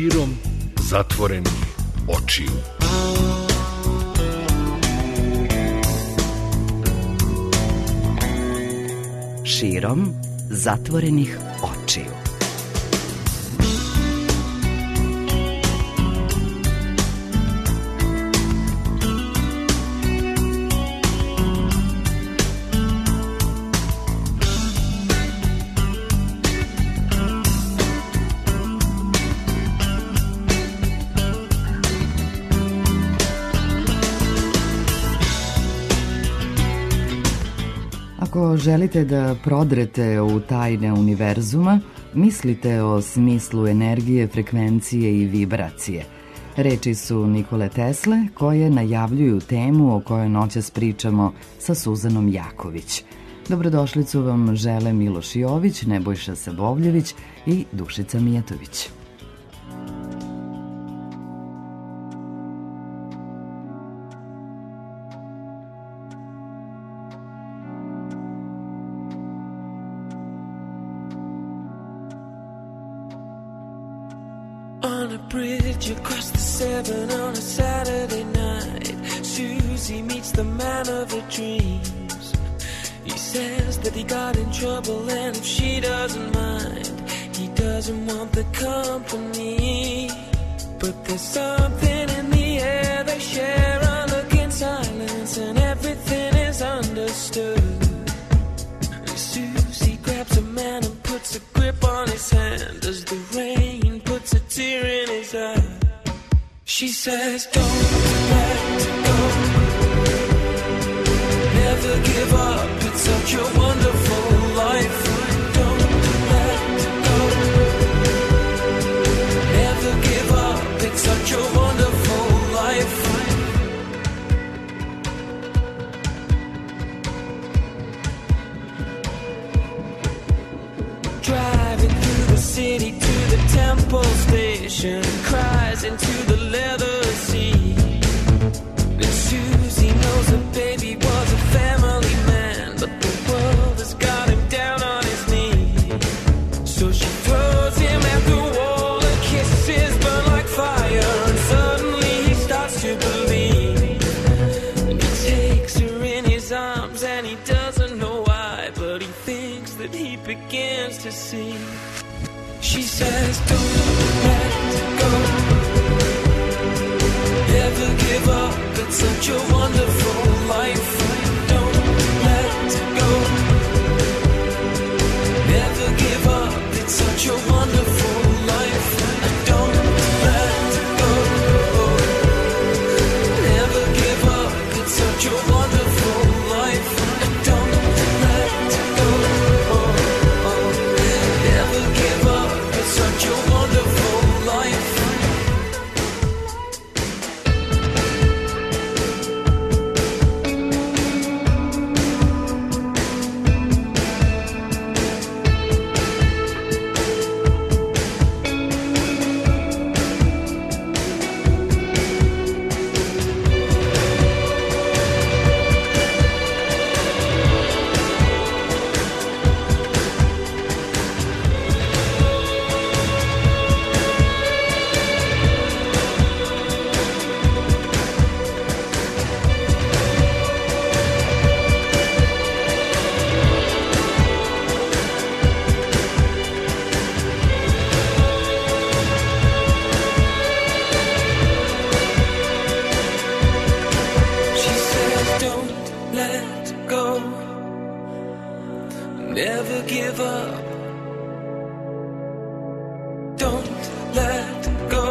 širom zatvorenih očiju. Širom zatvorenih očiju. Ako želite da prodrete u tajne univerzuma, mislite o smislu energije, frekvencije i vibracije. Reči su Nikole Tesle koje najavljuju temu o kojoj noćas pričamo sa Suzanom Jaković. Dobrodošlicu vam žele Miloš Jović, Nebojša Sabovljević i Dušica Mijatović. On a bridge across the Severn on a Saturday night, Susie meets the man of her dreams. He says that he got in trouble and if she doesn't mind, he doesn't want the company. But there's something in the air, they share a look in silence and everything is understood. And Susie grabs a man and puts a grip on his hand as the rain puts a tear in his eye. She says, don't let go, never give up, it's such a wonderful life. Don't let go, never give up, it's such a wonderful life. Driving through the city to the Temple Station, cries into the leather seat. And Susie knows that baby was a family man, but the world has got him down on his knees. So she throws him at the wall, her kisses burn like fire, and suddenly he starts to believe. And he takes her in his arms and he doesn't know why, but he thinks that he begins to see. She says, don't let go, never give up, it's such a wonderful life. Don't let go, never give up, it's such a wonderful life. Don't let go, never give up, it's such a wonderful life. Don't let go, never give up, it's such a wonderful life. Never give up, don't let go,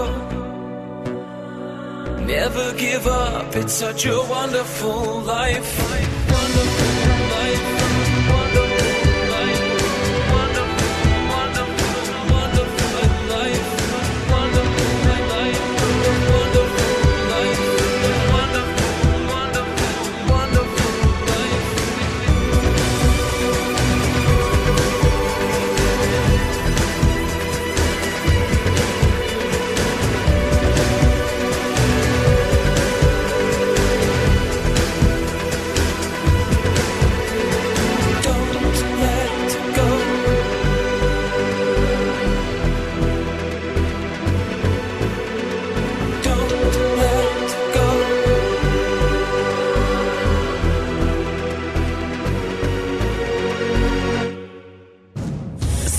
never give up, it's such a wonderful life. Wonderful life, wonderful life, wonderful, wonderful, wonderful life, wonderful life, wonderful life, wonderful, wonderful, wonderful life.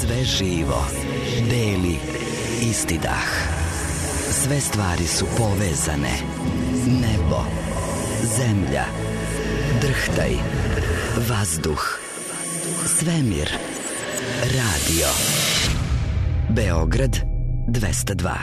Sve živo, beli, isti dah. Sve stvari su povezane. Nebo, zemlja, drhtaj, vazduh, svemir, radio. Beograd 202.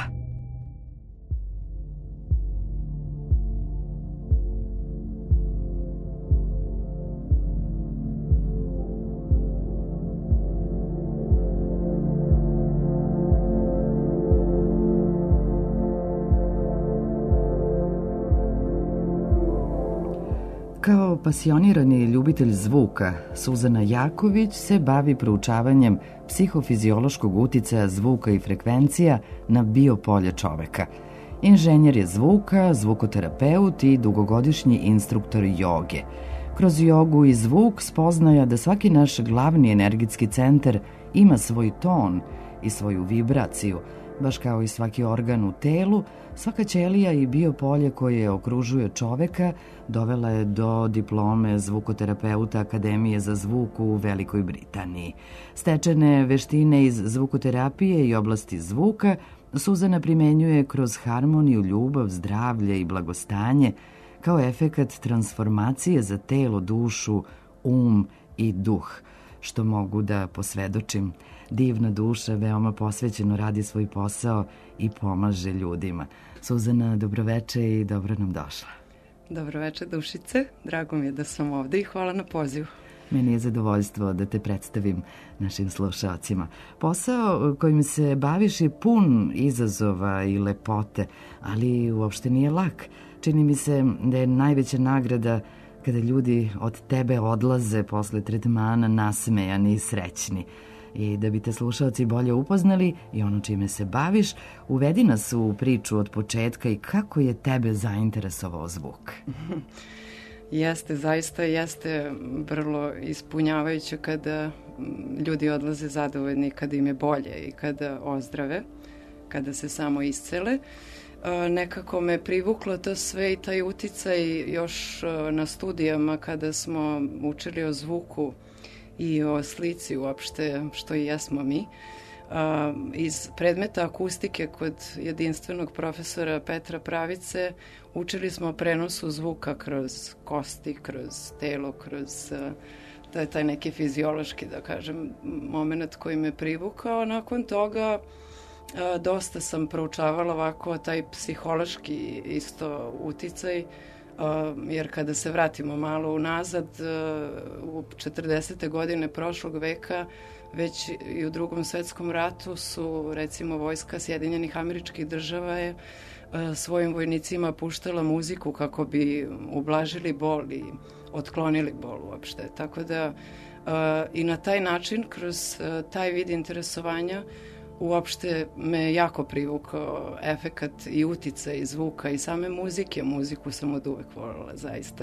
Kao pasionirani ljubitelj zvuka, Suzana Jaković se bavi proučavanjem psihofiziološkog uticaja zvuka i frekvencija na biopolje čoveka. Inženjer je zvuka, zvukoterapeut i dugogodišnji instruktor joge. Kroz jogu i zvuk spoznaja da svaki naš glavni energetski centar ima svoj ton i svoju vibraciju, baš kao i svaki organ u telu. Svaka ćelija i biopolje koje okružuje čoveka dovela je do diplome zvukoterapeuta Akademije za zvuk u Velikoj Britaniji. Stečene veštine iz zvukoterapije i oblasti zvuka Suzana primenjuje kroz harmoniju, ljubav, zdravlje i blagostanje kao efekat transformacije za telo, dušu, i duh, što mogu da posvedočim. Divna duša veoma posvećeno radi svoj posao i pomaže ljudima. Suzana, dobroveče i dobro nam došla. Dobroveče, Dušice. Drago mi je da sam ovde i hvala na pozivu. Meni je zadovoljstvo da te predstavim našim slušalcima. Posao kojim se baviš je pun izazova i lepote, ali uopšte nije lak. Čini mi se da je najveća nagrada kada ljudi od tebe odlaze posle tretmana nasmejani i srećni. I da bi te slušalci bolje upoznali i ono čime se baviš, uvedi nas u priču od početka i kako je tebe zainteresovao zvuk. Jeste, zaista jeste vrlo ispunjavajuće kada ljudi odlaze zadovoljni, kada im je bolje i kada ozdrave, kada se samo iscele. Nekako me privuklo to sve i taj uticaj još na studijama kada smo učili o zvuku i o slici uopšte, što i jesmo mi. Iz predmeta akustike kod jedinstvenog profesora Petra Pravice učili smo o prenosu zvuka kroz kosti, kroz telo, kroz taj neki fiziološki, da kažem, moment koji me privukao. Nakon toga dosta sam proučavala ovako taj psihološki isto uticaj, jer kada se vratimo malo unazad, u 40. godine prošlog veka, već i u Drugom svetskom ratu su, recimo, vojska Sjedinjenih Američkih Država je svojim vojnicima puštala muziku kako bi ublažili bol i otklonili bol uopšte. Tako da i na taj način, kroz taj vid interesovanja, uopšte me jako privukao efekat i uticaj zvuka i same muzike. Muziku sam od uvek voljela zaista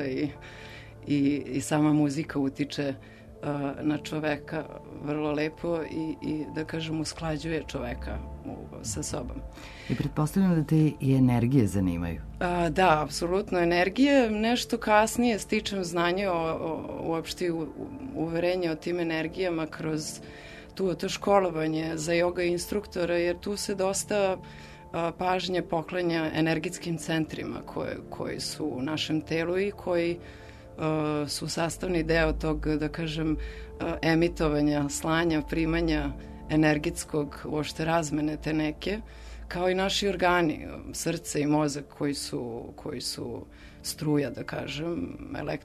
i sama muzika utiče na čoveka vrlo lepo i da kažem usklađuje čoveka sa sobom. I pretpostavljam da te i energije zanimaju. Da, apsolutno energije. Nešto kasnije stičem znanje uopšte uverenje o tim energijama kroz to školovanje za joga instruktora, jer tu se dosta pažnje poklanja energetskim centrima koji su u našem telu i koji su sastavni deo tog, da kažem, emitovanja, slanja, primanja energetskog, uopšte razmene te neke, kao i naši organi, srce i mozak koji su struja, da kažem,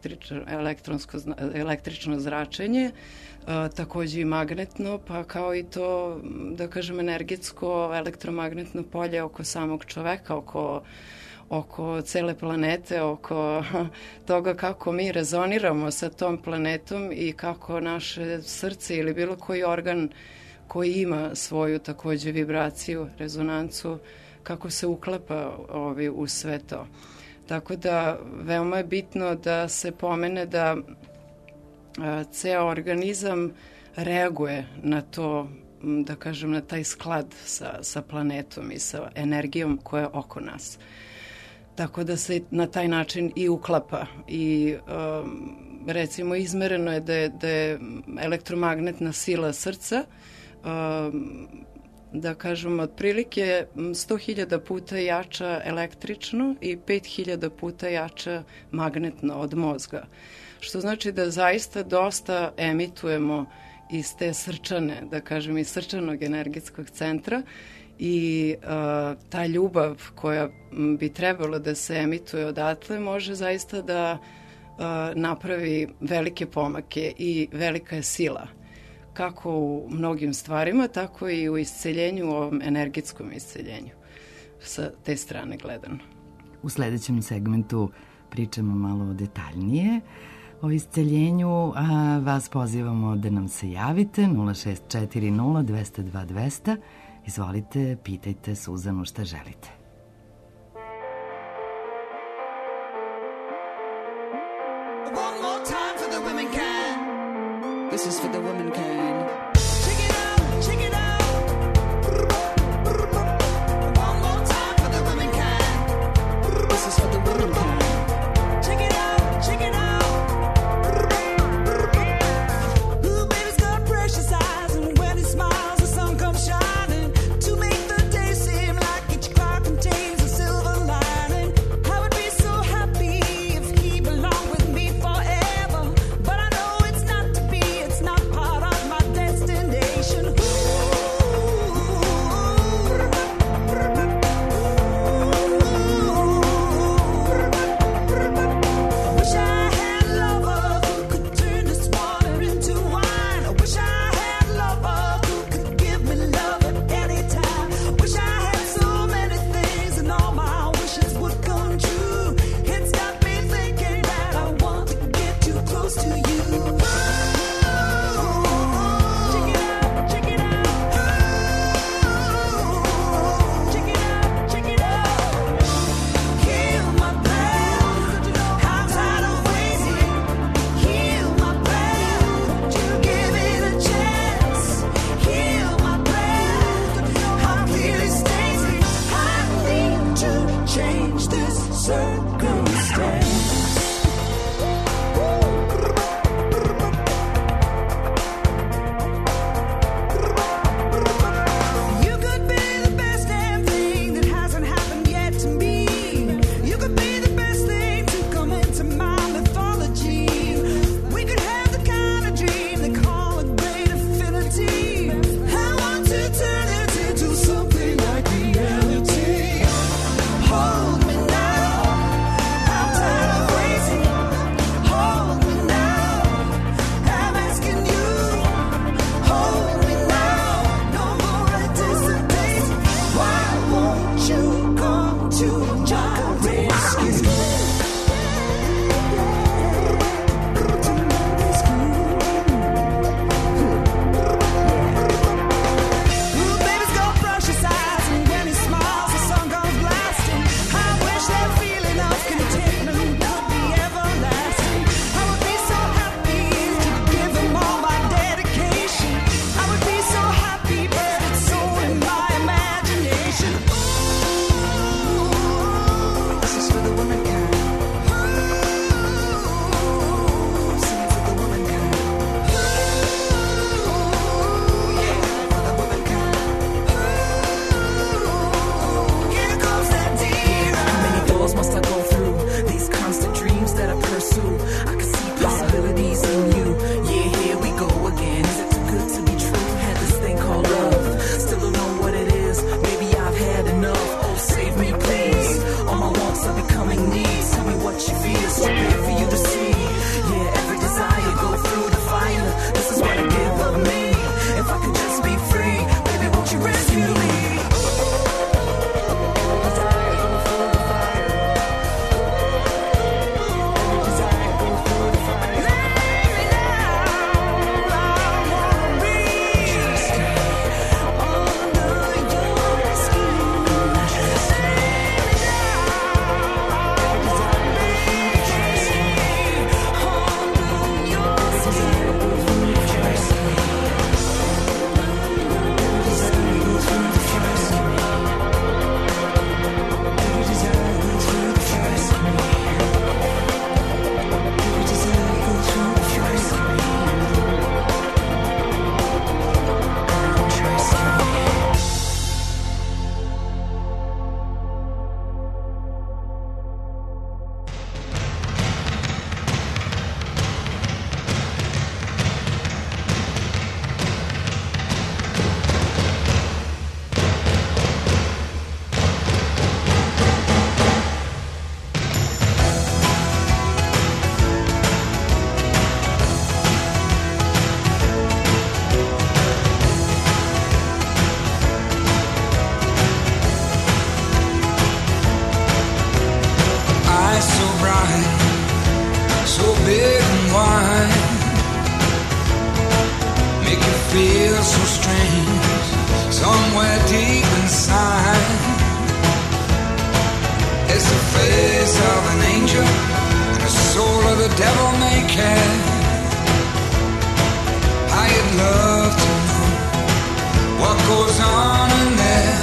električno zračenje, takođe i magnetno, pa kao i to, da kažem, energetsko elektromagnetno polje oko samog čoveka, oko cele planete, oko toga kako mi rezoniramo sa tom planetom i kako naše srce ili bilo koji organ koji ima svoju takođe vibraciju, rezonancu, kako se uklapa u sve to. Tako da veoma je bitno da se pomene da ceo organizam reaguje na to, da kažem, na taj sklad sa planetom i sa energijom koja je oko nas. Tako da se na taj način i uklapa i recimo izmereno je da je elektromagnetna sila srca da kažem, otprilike 100.000 puta jača električno i 5.000 puta jača magnetno od mozga. Što znači da zaista dosta emitujemo iz te srčane, da kažem, iz srčanog energetskog centra i ta ljubav koja bi trebalo da se emituje odatle može zaista da napravi velike pomake i velika je sila. Kako u mnogim stvarima, tako i u isceljenju, u ovom energetskom isceljenju, sa te strane gledano. U sledećem segmentu pričamo malo detaljnije o isceljenju, a vas pozivamo da nam se javite 0640 202 200. Izvolite, pitajte Suzanu šta želite. One more time for the women can. This is for the women can. It's not the devil may care. I'd love to know what goes on in there.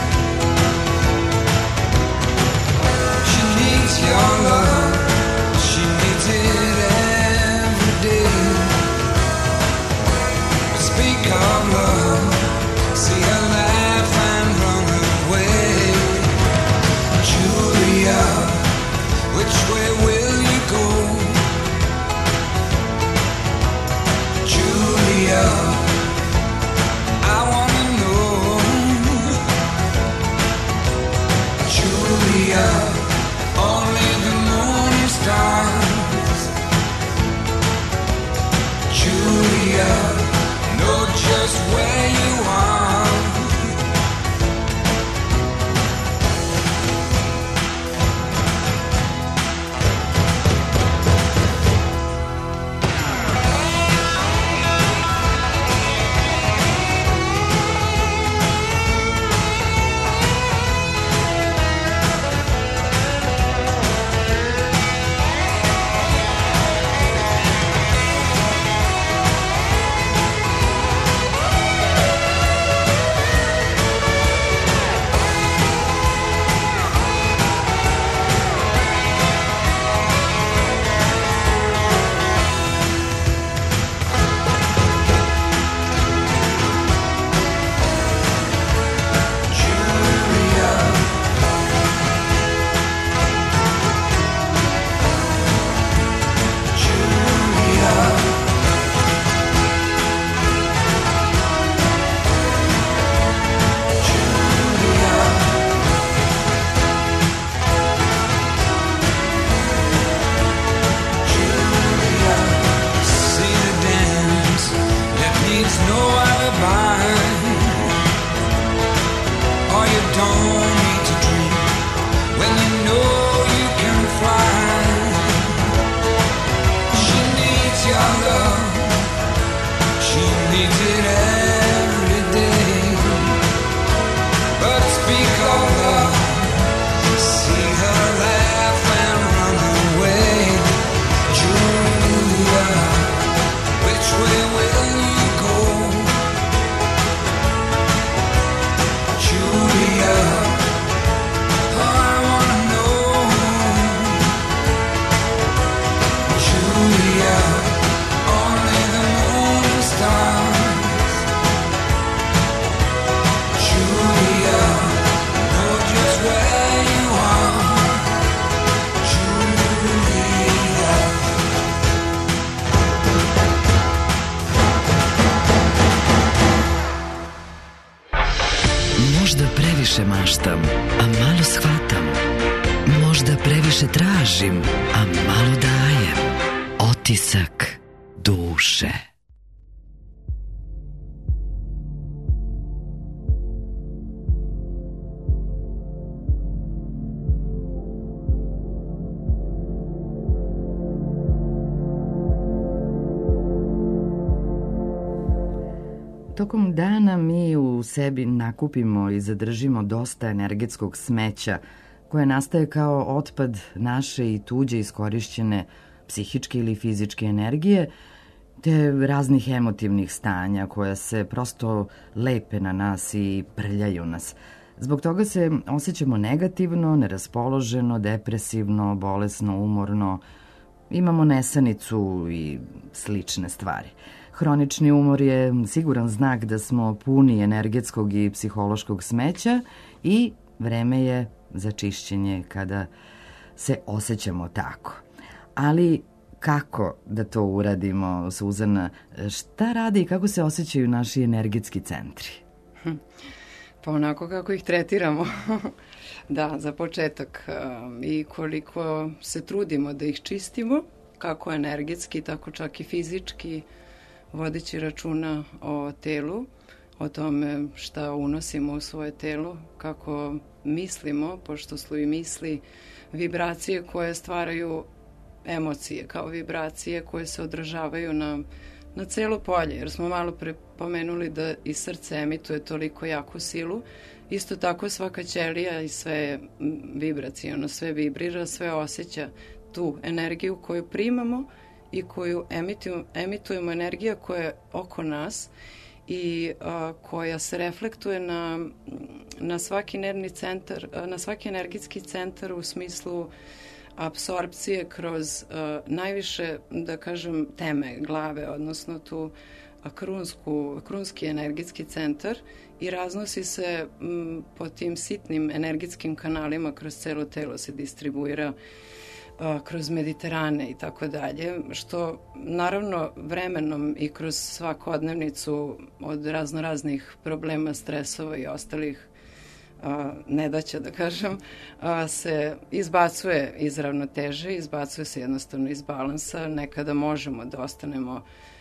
She needs your love, she needs it every day. Speak of love, see her laugh and run away. Julia, which way will you go? Julia, I wanna know. Julia, only the moon and stars. Julia, know just where you are. Previše maštam, a malo shvatam. Možda previše tražim, a malo dajem. Otisak duše. Tokom dana mi u sebi nakupimo i zadržimo dosta energetskog smeća koje nastaje kao otpad naše i tuđe iskorišćene psihičke ili fizičke energije, te raznih emotivnih stanja koja se prosto lepe na nas i prljaju nas. Zbog toga se osjećamo negativno, neraspoloženo, depresivno, bolesno, umorno, imamo nesanicu i slične stvari. Hronični umor je siguran znak da smo puni energetskog i psihološkog smeća i vreme je za čišćenje kada se osjećamo tako. Ali kako da to uradimo, Suzana? Šta radi i kako se osjećaju naši energetski centri? Pa onako kako ih tretiramo. Da, za početak. I koliko se trudimo da ih čistimo, kako energetski, tako čak i fizički, vodeći računa o telu, o tome šta unosimo u svoje telo, kako mislimo, pošto su i misli vibracije koje stvaraju emocije, kao vibracije koje se odražavaju na celo polje, jer smo malo pre pomenuli da i srce emituje toliko jaku silu. Isto tako svaka ćelija i sve vibracijono, sve vibrira, sve osjeća. tu energiju koju primamo i koju emitujemo, energija koja je oko nas i koja se reflektuje na svaki nervni centar, na svaki energetski centar u smislu apsorpcije kroz najviše, da kažem, teme glave, odnosno tu krunski energetski centar i raznosi se po tim sitnim energetskim kanalima kroz celo telo, se distribuira kroz Mediterane i tako dalje, što naravno vremenom i kroz svakodnevnicu od raznih problema, stresova i ostalih nedaća, da kažem, se izbacuje iz ravnoteže, izbacuje se jednostavno iz balansa. Nekada možemo da ostanemo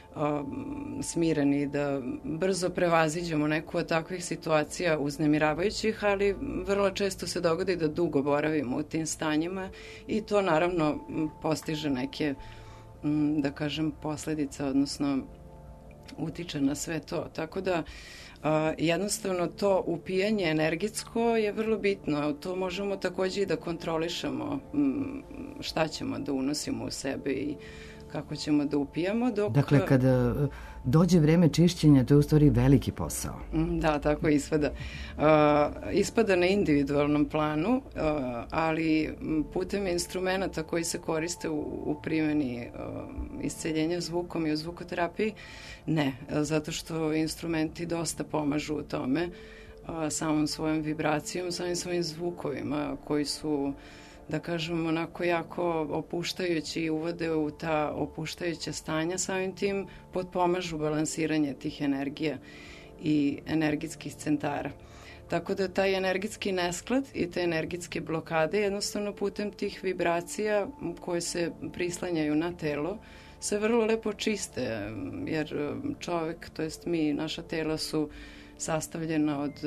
smireni, da brzo prevaziđemo neku od takvih situacija uznemiravajućih, ali vrlo često se dogodi da dugo boravimo u tim stanjima i to naravno postiže neke, da kažem, posledice, odnosno utiče na sve to. Tako da jednostavno to upijanje energetsko je vrlo bitno. To možemo takođe i da kontrolišemo šta ćemo da unosimo u sebe i kako ćemo da upijamo. Dakle, kada dođe vreme čišćenja, to je u stvari veliki posao. Da, tako ispada. Ispada na individualnom planu, ali putem instrumenta koji se koriste u primjeni isceljenja zvukom i u zvukoterapiji, ne, zato što instrumenti dosta pomažu u tome, samom svojom vibracijom, samim svojim zvukovima koji su, da kažem, onako jako opuštajući i uvode u ta opuštajuća stanja, samim tim potpomažu balansiranje tih energija i energetskih centara. Tako da taj energetski nesklad i te energetske blokade jednostavno putem tih vibracija koje se prislanjaju na telo se vrlo lepo čiste, jer čovek, to jest mi, naša tela su sastavljena od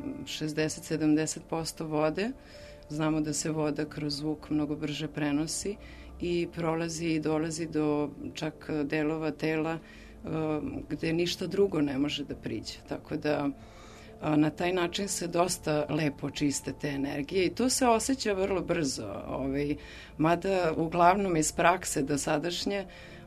60-70% vode. Znamo da se voda kroz zvuk mnogo brže prenosi i prolazi i dolazi do čak delova tela gde ništa drugo ne može da priđe. Tako da na taj način se dosta lepo čiste te energije i to se osjeća vrlo brzo. Mada uglavnom iz prakse dosadašnje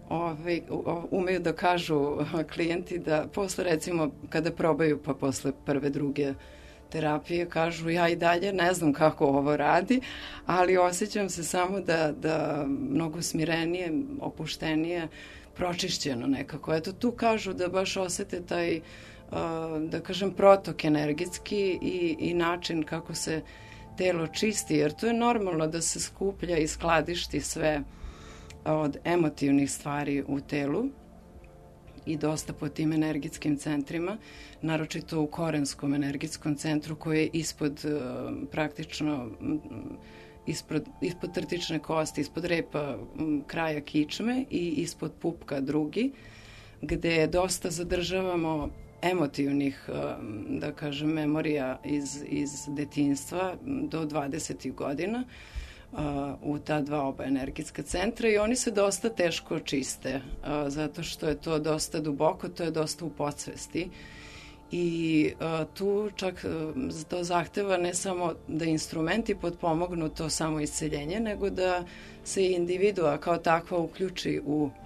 umeju da kažu klijenti da posle, recimo, kada probaju, pa posle prve, druge terapije, kažu ja i dalje ne znam kako ovo radi, ali osjećam se samo da mnogo smirenije, opuštenije, pročišćeno nekako. Eto, tu kažu da baš osete taj, da kažem, protok energetski i način kako se telo čisti, jer to je normalno da se skuplja i skladišti sve od emotivnih stvari u telu i dosta po tim energetskim centrima, naročito u korenskom energetskom centru koji je ispod praktično ispod trtične kosti, ispod repa kraja kičme i ispod pupka drugi, gde dosta zadržavamo emotivnih, da kažem, memorija iz detinjstva do 20. godina u ta dva oba energetska centra i oni se dosta teško čiste, zato što je to dosta duboko, to je dosta u podsvesti i tu čak to zahteva ne samo da instrumenti potpomognu to samo isceljenje, nego da se individua kao takva uključi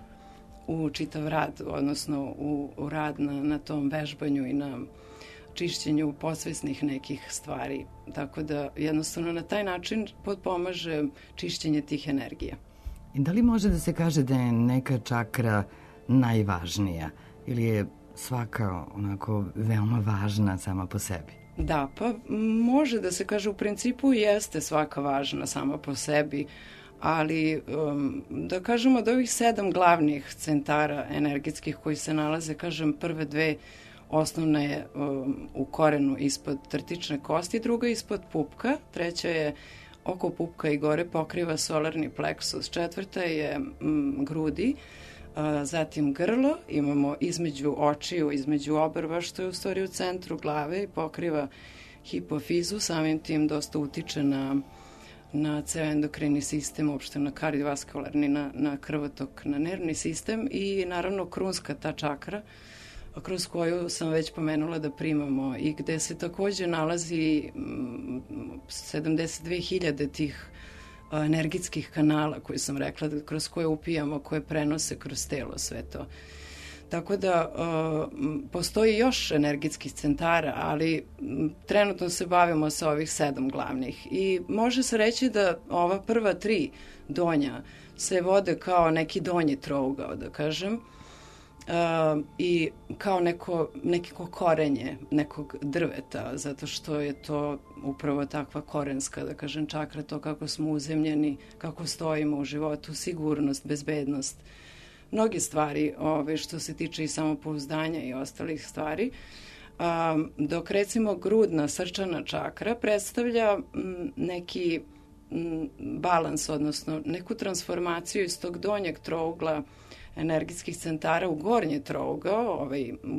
u čitav rad, odnosno u rad na tom vežbanju i na čišćenju podsvesnih nekih stvari. Tako da jednostavno na taj način potpomaže čišćenje tih energija. I da li može da se kaže da je neka čakra najvažnija ili je svaka onako veoma važna sama po sebi? Da, pa može da se kaže, u principu jeste svaka važna sama po sebi, ali da kažemo od ovih 7 glavnih centara energetskih koji se nalaze, kažem, prve dve osnovna je u korenu ispod trtične kosti, druga ispod pupka, treća je oko pupka i gore, pokriva solarni pleksus, četvrta je grudi, zatim grlo, imamo između očiju, između obrva, što je u stvari u centru glave i pokriva hipofizu, samim tim dosta utiče na ceo endokrini sistem, uopšte na kardiovaskularni, na krvotok, na nervni sistem i naravno krunska ta čakra, kroz koju sam već pomenula da primamo i gde se takođe nalazi 72.000 tih energetskih kanala koje sam rekla, kroz koje upijamo, koje prenose kroz telo sve to. Tako da postoji još energetskih centara, ali trenutno se bavimo sa ovih 7 glavnih. I može se reći da ova prva 3 donja se vode kao neki donji trougao, da kažem, i kao neko korenje nekog drveta, zato što je to upravo takva korenska, da kažem, čakra, to kako smo uzemljeni, kako stojimo u životu, sigurnost, bezbednost, mnoge stvari što se tiče i samopouzdanja i ostalih stvari. Dok recimo grudna srčana čakra predstavlja neki balans, odnosno neku transformaciju iz tog donjeg trougla energetskih centara u gornji trougao,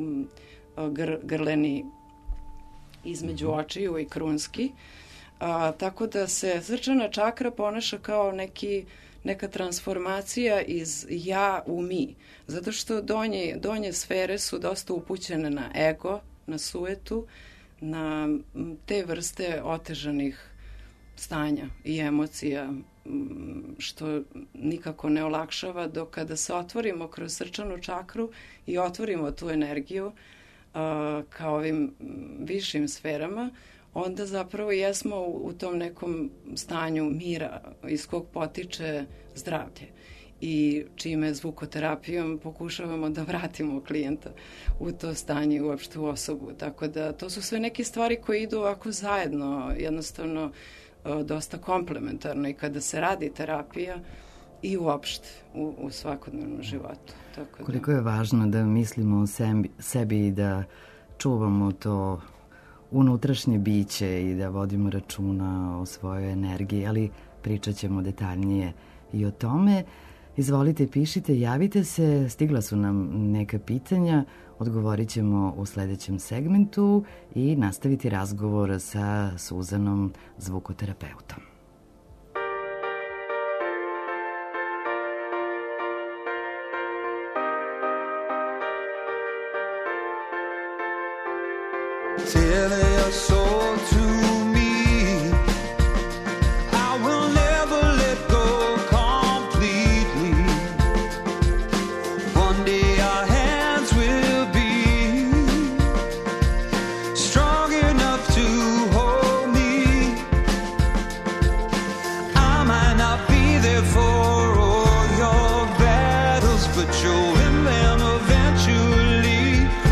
grleni između očiju i krunski. Tako da se srčana čakra ponaša kao neka transformacija iz ja u mi. Zato što donje sfere su dosta upućene na ego, na sujetu, na te vrste otežanih stanja i emocija, što nikako ne olakšava, dok kada se otvorimo kroz srčanu čakru i otvorimo tu energiju kao ovim višim sferama, onda zapravo jesmo u tom nekom stanju mira iz kog potiče zdravlje i čime zvukoterapijom pokušavamo da vratimo klijenta u to stanje i uopšte u osobu. Tako da to su sve neke stvari koje idu ovako zajedno, jednostavno dosta komplementarno i kada se radi terapija i uopšte u svakodnevnom životu. Tako koliko je važno da mislimo o sebi i da čuvamo to unutrašnje biće i da vodimo računa o svojoj energiji, ali pričat ćemo detaljnije i o tome. Izvolite, pišite, javite se, stigla su nam neka pitanja, odgovorit ćemo u sledećem segmentu i nastaviti razgovor sa Suzanom, zvukoterapeutom. Tell your soul to me, I will never let go completely. One day our hands will be strong enough to hold me. I might not be there for all your battles, but you'll win them eventually.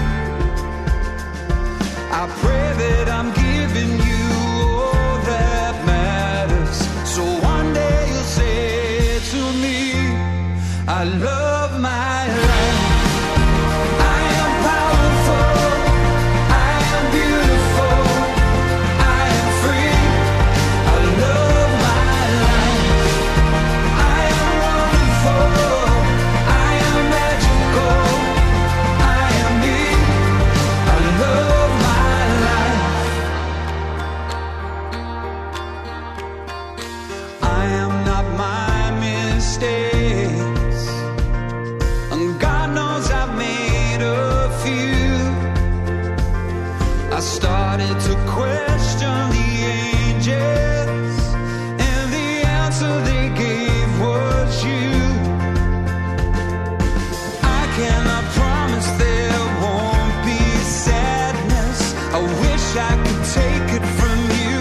I pray that I'm giving you all that matters, so one day you'll say to me, I love my life. I am powerful, I am beautiful, I am free. I love my life. I am wonderful, I am magical, I am me. I love my life. I am not my mistakes, and God knows I've made a few. I started to question the angels, and the answer they gave was you. I cannot promise there won't be sadness. I wish I could take it from you,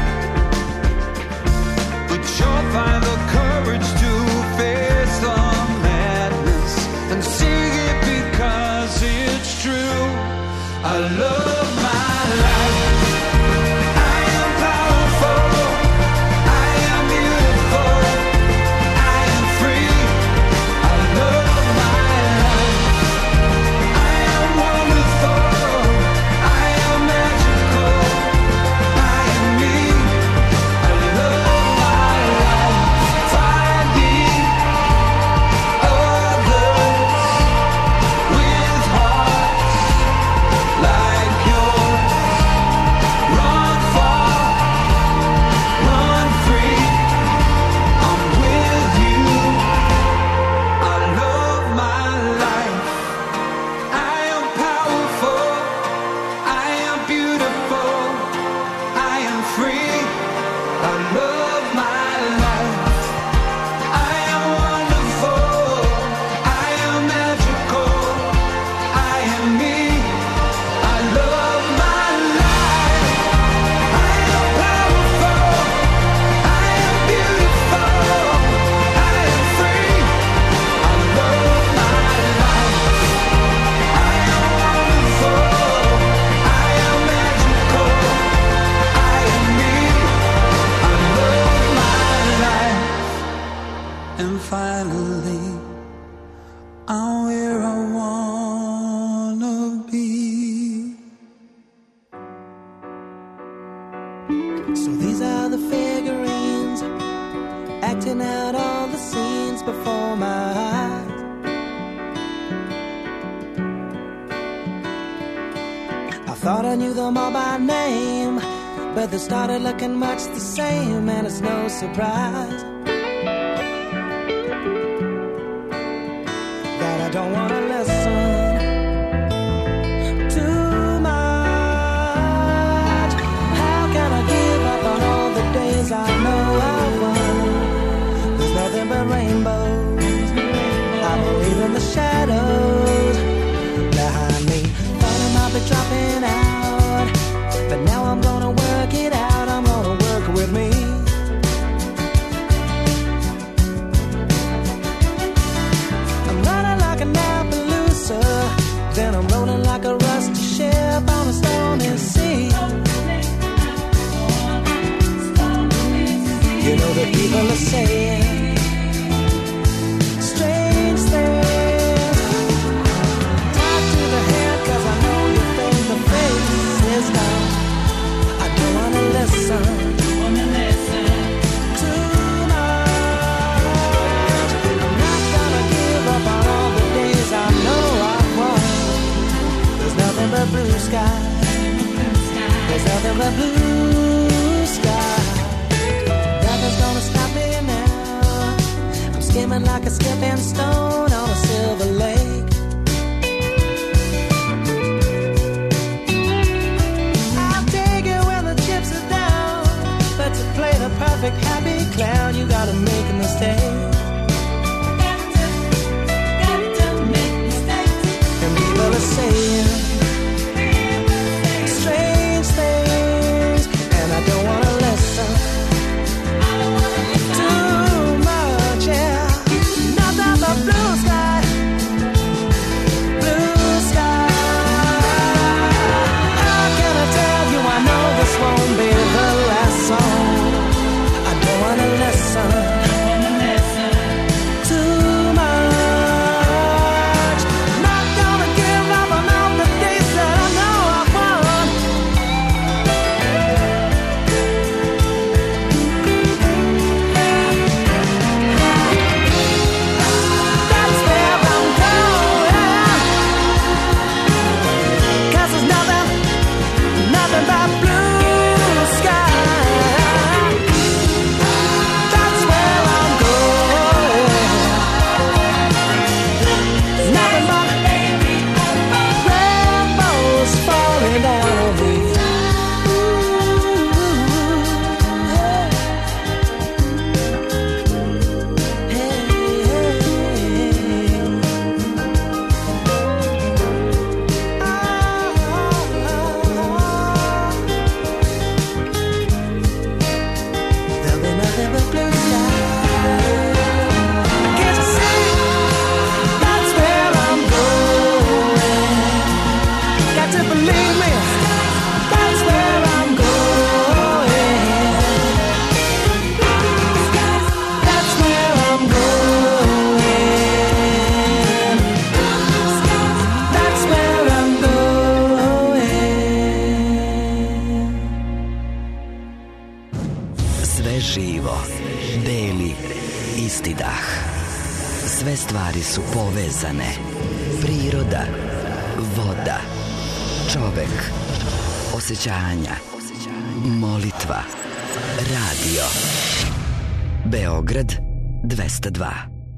but you'll find the courage to face the madness and see it because it's true. I love my life. I am powerful, I am beautiful, I am free. I love my life. I am wonderful, I am magical, I am me. I love my life. Finding others with hearts like yours. So these are the figurines acting out all the scenes before my eyes. I thought I knew them all by name, but they started looking much the same, and it's no surprise that I don't want to listen too much. How can I give up on all the days I know I've won? There's nothing but rainbows. I believe in the shadows behind me. Thought I might be dropping out, but now I'm gonna work it out. I'm gonna work with me. I'm running like an Appaloosa, then I'm rolling like a rusty ship on a stormy sea. You know the people are saying strange things. Talk to the head, 'cause I know you think the face is gone. I don't wanna listen too much. I'm not gonna give up on all the days I know I've won. There's nothing but blue sky. There's nothing but blue sky. Nothing's gonna stop me now. I'm skimming like a skipping stone on a silver lake. I'll take it when the chips are down, but to play the perfect happy clown, you gotta make a mistake. Got to make mistakes. And people are saying strange things, and I don't wanna listen too much, yeah. Nothing but blue sky, blue sky. How can I tell you I know this won't be the last song? I don't wanna listen too much. Not gonna give up on all the days that I know I've won. That's where I'm going, 'cause there's nothing but blue sky. That's where I'm going. Nothing but rainbows falling down on me. There'll be nothing but blue sky. Can't you see? That's where I'm going. Got to believe me. That's where I'm going. That's where I'm going. That's where I'm going. Sve živo, beli, isti dah. Sve stvari su povezane. Priroda, voda, čovek, osjećanja, molitva, radio. Beograd 202.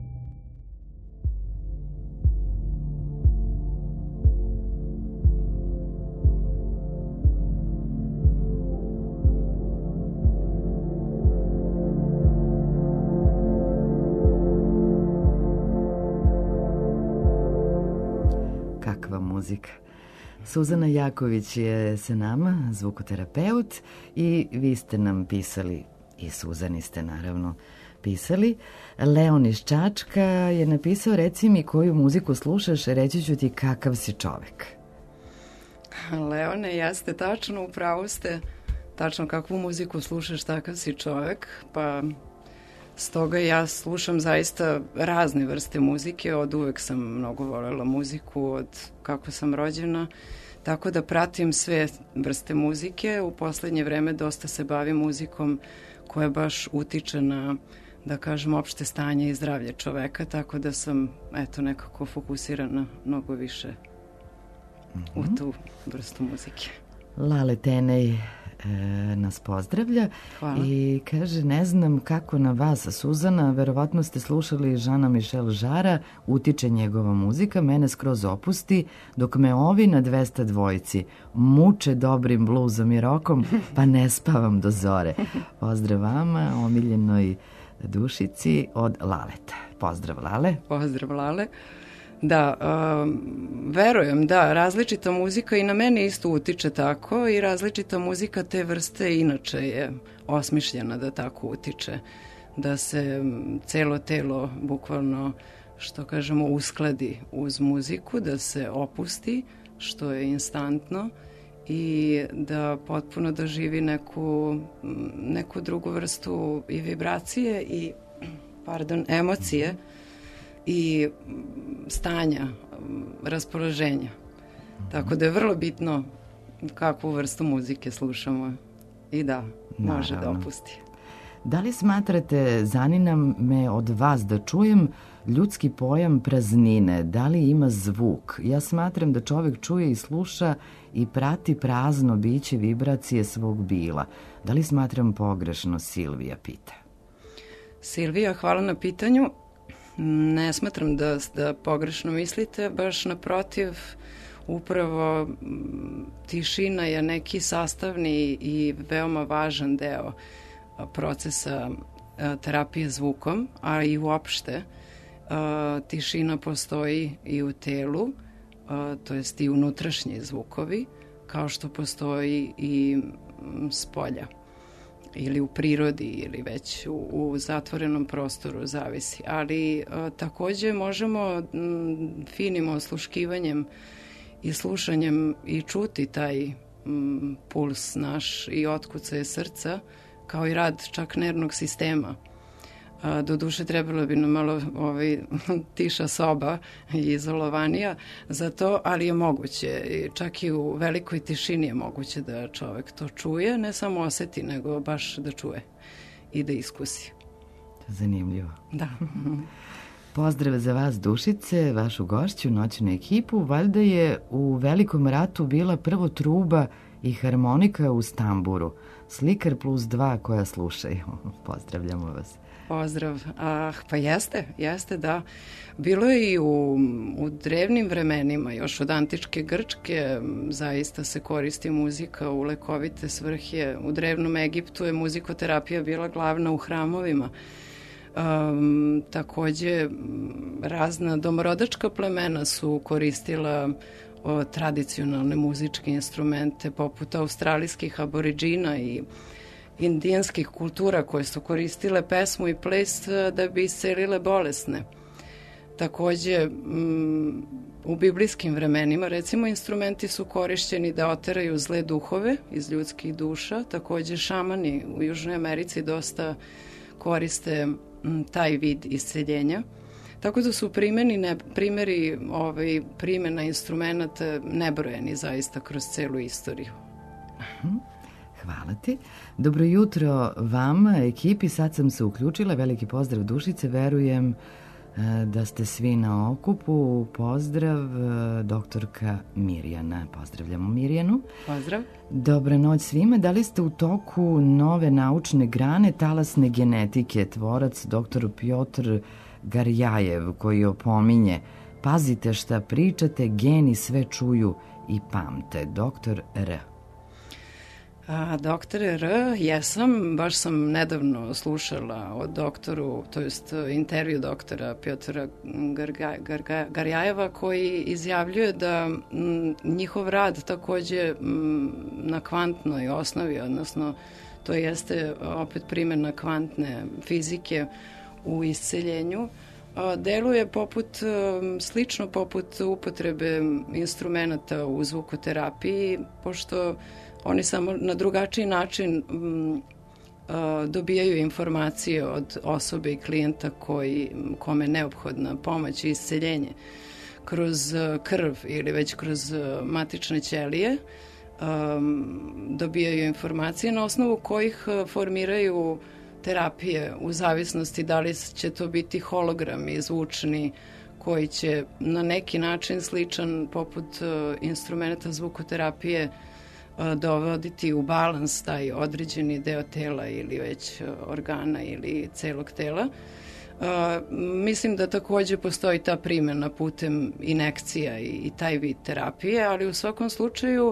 Kakva muzika. Suzana Jaković je sa nama, zvukoterapeut, i vi ste nam pisali, i Suzani ste naravno pisali. Leon iz Čačka je napisao: reci mi koju muziku slušaš, reći ću ti kakav si čovek. Leone, jeste tačno, upravo ste. Tačno kakvu muziku slušaš, takav si čovek. Pa stoga ja slušam zaista razne vrste muzike. Od uvek sam mnogo volela muziku, od kako sam rođena. Tako da pratim sve vrste muzike. U poslednje vreme dosta se bavim muzikom koja baš utiče na, da kažem, opšte stanje i zdravlje čoveka, tako da sam, eto, nekako fokusirana mnogo više u tu vrstu muzike. Lale Tenej nas pozdravlja. Hvala. I kaže, ne znam kako na vas, Suzana, verovatno ste slušali Jean-Michel Jarra, utiče njegova muzika, mene skroz opusti, dok me ovi na 202 muče dobrim bluzom i rokom, pa ne spavam do zore. Pozdrav vama, omiljenoj Dušici od Laleta. Pozdrav, Lale. Pozdrav, Lale. Da, verujem, da, različita muzika i na mene isto utiče tako i različita muzika te vrste inače je osmišljena da tako utiče, da se celo telo bukvalno, što kažemo, uskladi uz muziku, da se opusti, što je instantno i da potpuno doživi neku drugu vrstu i vibracije i, emocije i stanja, raspoloženja. Tako da je vrlo bitno kakvu vrstu muzike slušamo i da, može da opusti. Da li smatrate, zanima me od vas da čujem ljudski pojam praznine, da li ima zvuk? Ja smatram da čovek čuje i sluša i prati prazno biće vibracije svog bila. Da li smatram pogrešno, Silvija pita. Silvija, hvala na pitanju. Ne smatram da pogrešno mislite, baš naprotiv, upravo tišina je neki sastavni i veoma važan deo procesa terapije zvukom, a i uopšte tišina postoji i u telu, to jest i unutrašnji zvukovi, kao što postoji i spolja ili u prirodi ili već u zatvorenom prostoru, zavisi. Ali takođe možemo finim osluškivanjem i slušanjem i čuti taj puls naš i otkucaje srca, kao i rad čak nervnog sistema. Doduše trebalo bi nam malo tiša soba i izolovanija za to, ali je moguće. Čak i u velikoj tišini je moguće da čovek to čuje, ne samo oseti, nego baš da čuje i da iskusi. Zanimljivo. Da. Pozdrav za vas, Dušice, vašu gošću, noćnu ekipu. Valjda je u Velikom ratu bila prvo truba i harmonika u Stamburu. Slikar +2 koja slušaju. Pozdravljamo vas. Pozdrav. Pa jeste, da. Bilo je i u drevnim vremenima, još od antičke Grčke, zaista se koristi muzika u lekovite svrhe. U drevnom Egiptu je muzikoterapija bila glavna u hramovima. Takođe, razna domorodačka plemena su koristila tradicionalne muzičke instrumente, poput australijskih aboriđina i indijanskih kultura koje su koristile pesmu i ples da bi iscelile bolesne. Takođe, u biblijskim vremenima, recimo, instrumenti su korišćeni da oteraju zle duhove iz ljudskih duša. Takođe, šamani u Južnoj Americi dosta koriste taj vid isceljenja. Tako da su primeri primjena instrumenta nebrojeni zaista kroz celu istoriju. Hvala ti. Dobro jutro vama, ekipi. Sad sam se uključila. Veliki pozdrav, Dušice. Verujem da ste svi na okupu. Pozdrav, doktorka Mirjana. Pozdravljamo Mirjanu. Pozdrav. Dobra noć svima. Da li ste u toku nove naučne grane talasne genetike? Tvorac dr. Pjotr Garjajev koji opominje: pazite šta pričate, geni sve čuju i pamte. Doktor R. Doktor R, jesam, baš sam nedavno slušala o doktoru, to jest intervju doktora Pjotra Garjajeva, koji izjavljuje da njihov rad takođe na kvantnoj osnovi, odnosno to jeste opet primjena kvantne fizike u isceljenju, deluje slično poput upotrebe instrumenta u zvukoterapiji, pošto oni samo na drugačiji način dobijaju informacije od osobe i klijenta kome je neophodna pomoć i isceljenje. kroz krv ili već kroz matične ćelije dobijaju informacije na osnovu kojih formiraju terapije u zavisnosti da li će to biti hologrami zvučni koji će na neki način sličan poput instrumenta zvukoterapije dovoditi u balans taj određeni deo tela ili već organa ili celog tela. Mislim da takođe postoji ta primjena putem injekcija i taj vid terapije, ali u svakom slučaju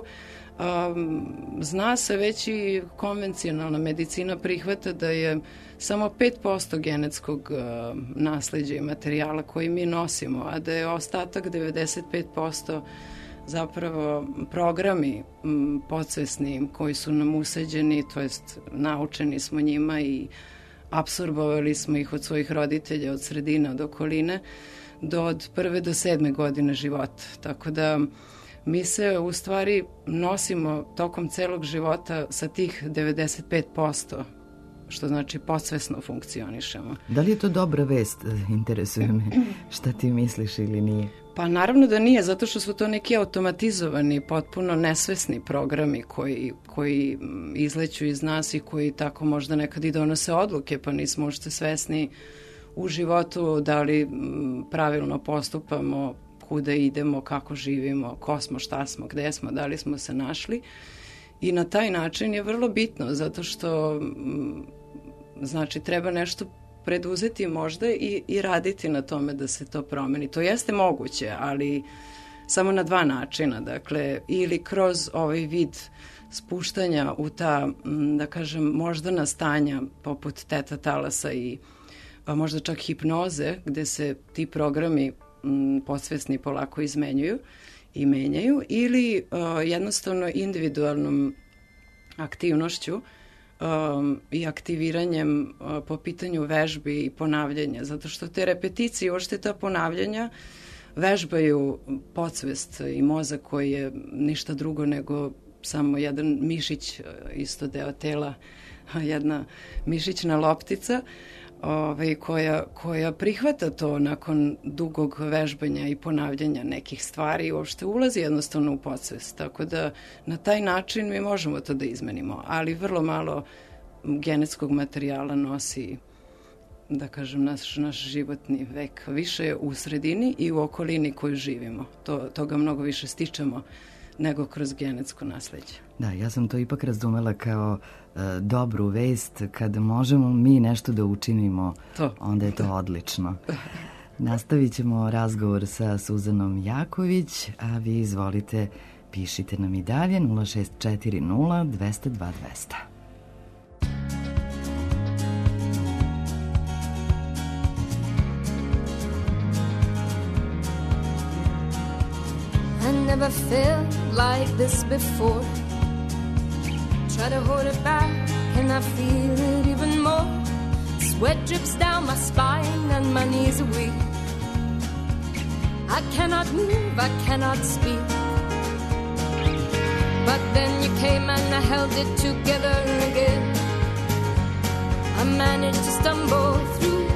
zna se već i konvencionalna medicina prihvata da je samo 5% genetskog nasleđa i materijala koji mi nosimo, a da je ostatak 95% zapravo programi podsvesni koji su nam usađeni, to jest naučeni smo njima i apsorbovali smo ih od svojih roditelja, od sredine, od okoline, od 1. do 7. godine života. Tako da mi se u stvari nosimo tokom celog života sa tih 95%, što znači podsvesno funkcionišemo. Da li je to dobra vest? Interesuje me šta ti misliš ili nije. Pa naravno da nije, zato što su to neki automatizovani, potpuno nesvesni programi koji izleću iz nas i koji tako možda nekad i donose odluke, pa nismo uopšte svesni u životu da li pravilno postupamo, kuda idemo, kako živimo, ko smo, šta smo, gde smo, da li smo se našli. I na taj način je vrlo bitno, zato što znači treba nešto preduzeti možda i raditi na tome da se to promeni. To jeste moguće, ali samo na dva načina. Dakle, ili kroz ovaj vid spuštanja u ta, da kažem, moždana stanja poput teta talasa i možda čak hipnoze, gde se ti programi podsvesni polako izmenjuju i menjaju, ili jednostavno individualnom aktivnošću i aktiviranjem po pitanju vežbi i ponavljanja, zato što te repeticije, uopšte ta ponavljanja vežbaju podsvest i mozak koji je ništa drugo nego samo jedan mišić, isto deo tela, jedna mišićna loptica koja prihvata to nakon dugog vežbanja i ponavljanja nekih stvari i uopšte ulazi jednostavno u podsvest. Tako da na taj način mi možemo to da izmenimo, ali vrlo malo genetskog materijala nosi, da kažem, naš životni vek. Više je u sredini i u okolini koju živimo. Toga mnogo više stičemo nego kroz genetsko nasleđe. Da, ja sam to ipak razumela kao dobru vest. Kad možemo mi nešto da učinimo, onda je to odlično. Nastavit ćemo razgovor sa Suzanom Jaković, a vi izvolite, pišite nam i dalje 0640 202 200. Never felt like this before. Try to hold it back and I feel it even more. Sweat drips down my spine and my knees are weak. I cannot move, I cannot speak. But then you came and I held it together again. I managed to stumble through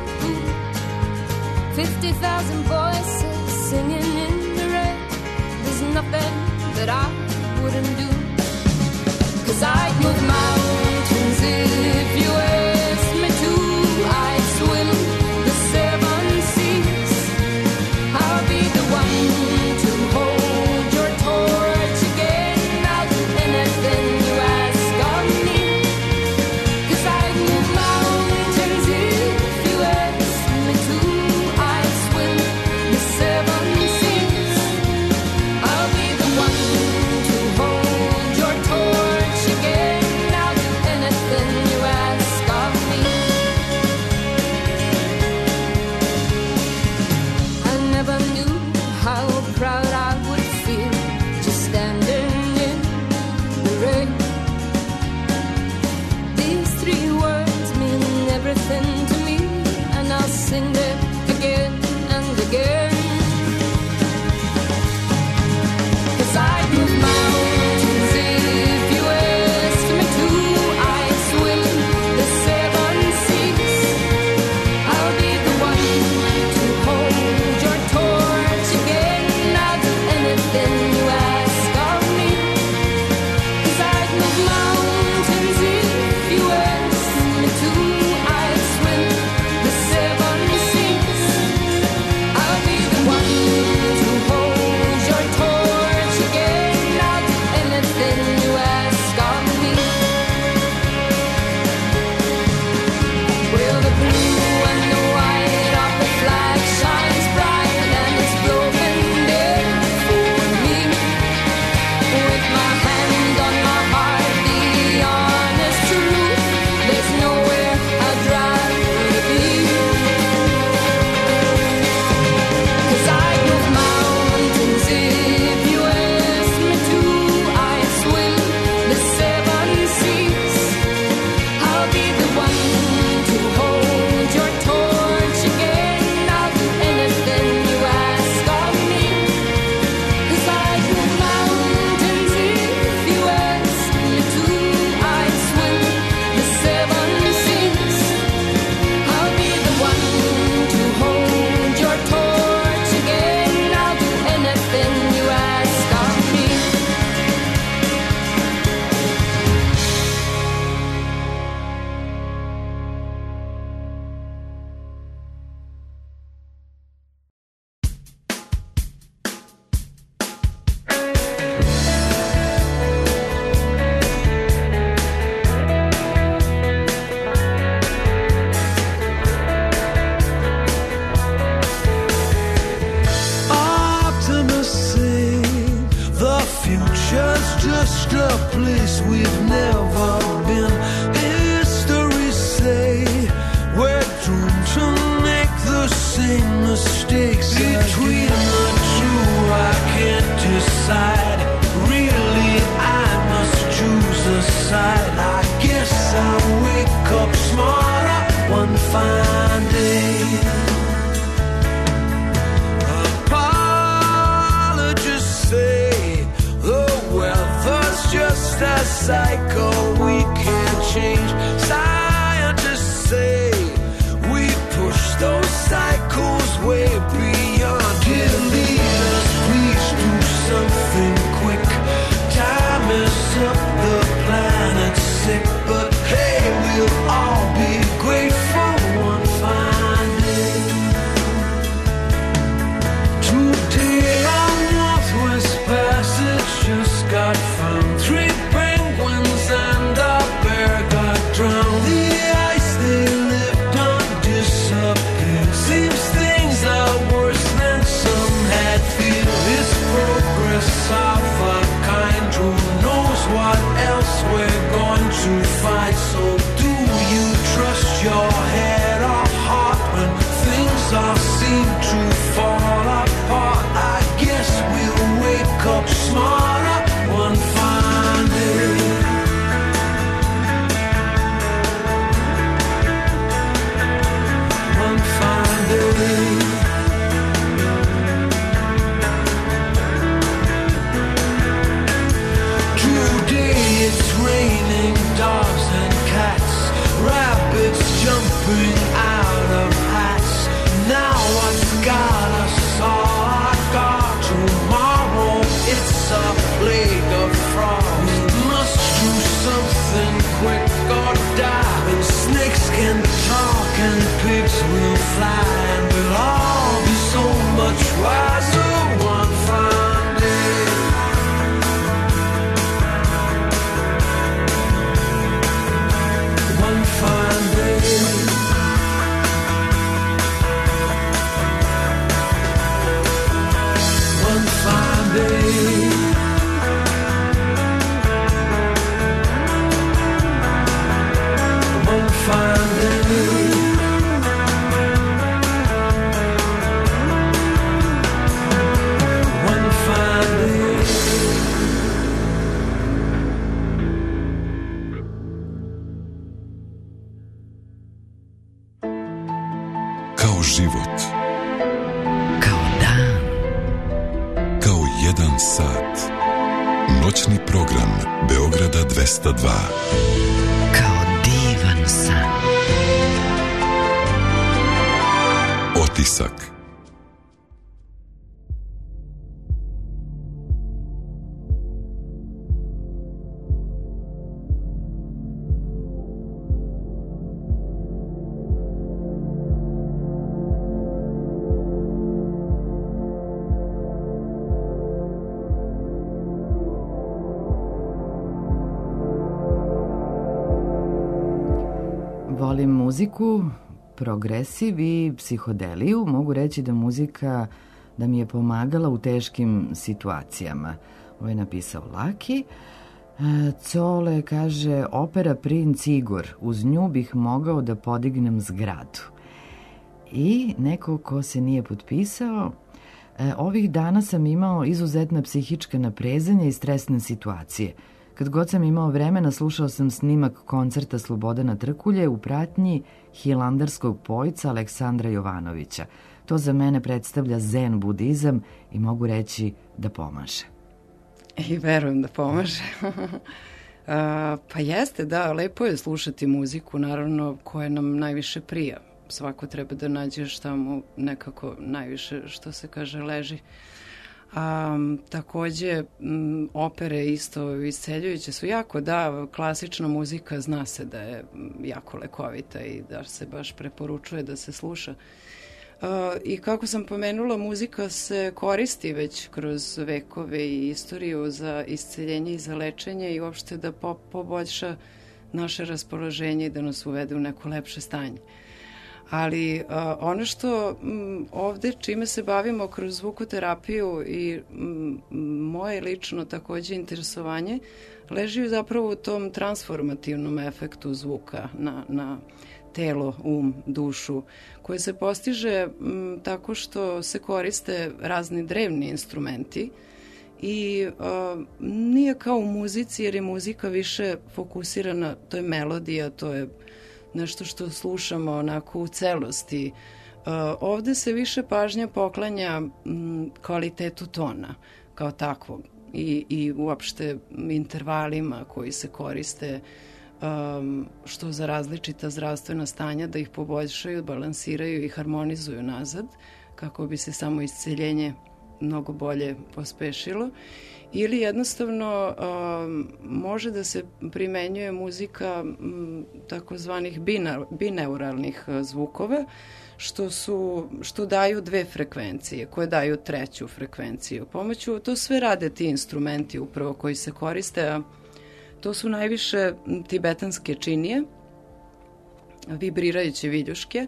50,000 voices singing in nothing that I wouldn't do, 'cause I'd move mountains if you asked me to. I'd swim the 7 seas. I'll be the one to hold your torch again. I'll do anything you ask of me, 'cause I'd move mountains if you asked me to. I'd swim the 7 seas. I'll be the one to hold your torch again. we've never been. History say we're doomed to make the same mistakes. Between the two I can't decide. Really I must choose a side. I guess I'll wake up smarter one fine day. Apologists say the weather's just a cycle we can't change. Scientists say we push those cycles way beyond. Dear leaders, please do something quick. Time is up, the planet's sick. But hey, we'll all be grateful one fine day. Today our Northwest Passage just got found. 3 penguins and a bear got drowned. The ice they lived on disappeared. Seems things are worse than some had feared. It's progress of a kind. Who knows what else we're going to find? So do you trust your head or heart when things all seem to fall apart? I guess we'll wake up smarter one fine day. One fine day. Today it's raining dogs and cats, rabbits jumping out of hats. Now what's got us all our guard? Tomorrow it's a plague of frogs. We must do something quick or die. And snakes can talk and pigs will fly, and we'll all be so much wiser one fine day. One fine day. One fine day. One fine day. One fine day. Kao život, Kao dan, kao jedan sat. Noćni program Beograda 202. kao divan san. Otisak. Volim muziku, progresiv i psihodeliju. Mogu reći da muzika da mi je pomagala u teškim situacijama. Ovo je napisao Laki. Cole kaže, opera Princ Igor, uz nju bih mogao da podignem zgradu. I neko ko se nije potpisao, ovih dana sam imao izuzetna psihička naprezanja i stresne situacije. Kad god sam imao vremena, slušao sam snimak koncerta Slobodana Trkulje u pratnji hilandarskog pojca Aleksandra Jovanovića. To za mene predstavlja zen budizam i mogu reći da pomaže. I verujem da pomaže. Pa jeste, da, lepo je slušati muziku, naravno, koja nam najviše prija. Svako treba da nađe šta mu nekako najviše, što se kaže, leži. Takođe, opere isto isceljujuće su jako, da, klasična muzika zna se da je jako lekovita i da se baš preporučuje da se sluša. I kako sam pomenula, muzika se koristi već kroz vekove i istoriju za isceljenje i za lečenje i uopšte da poboljša naše raspoloženje i da nas uvede u neko lepše stanje. Ali ono što ovde čime se bavimo kroz zvukoterapiju i moje lično takođe interesovanje leži zapravo u tom transformativnom efektu zvuka na telo, dušu, koje se postiže tako što se koriste razni drevni instrumenti i nije kao u muzici, jer je muzika više fokusirana, to je melodija, to je nešto što slušamo onako u celosti. Ovde se više pažnja poklanja kvalitetu tona kao takvog i uopšte intervalima koji se koriste, što za različita zdravstvena stanja da ih poboljšaju, balansiraju i harmonizuju nazad, kako bi se samo isceljenje mnogo bolje pospešilo. Ili jednostavno može da se primenjuje muzika takozvanih bineuralnih zvukova, što daju dve frekvencije, koje daju treću frekvenciju. Pomoću, to sve rade ti instrumenti upravo koji se koriste, a to su najviše tibetanske činije, vibrirajuće viljuške,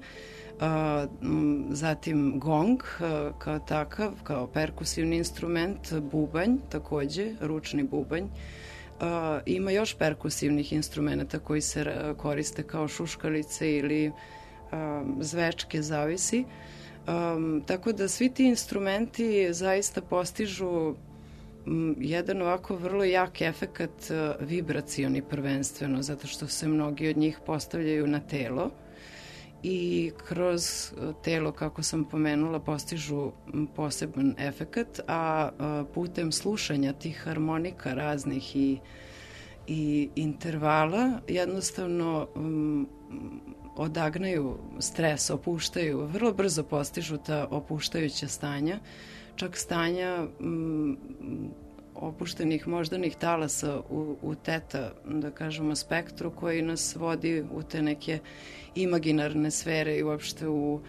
zatim gong kao takav, kao perkusivni instrument, bubanj, takođe, ručni bubanj. Ima još perkusivnih instrumenta koji se koriste kao šuškalice ili zvečke, zavisi. Tako da svi ti instrumenti zaista postižu jedan ovako vrlo jak efekat vibracioni prvenstveno, zato što se mnogi od njih postavljaju na telo i kroz telo, kako sam pomenula, postižu poseban efekat, a putem slušanja tih harmonika raznih i intervala jednostavno odagnaju stres, opuštaju, vrlo brzo postižu ta opuštajuća stanja, čak stanja opuštenih moždanih talasa u teta, da kažemo, spektru koji nas vodi u te neke imaginarne sfere i uopšte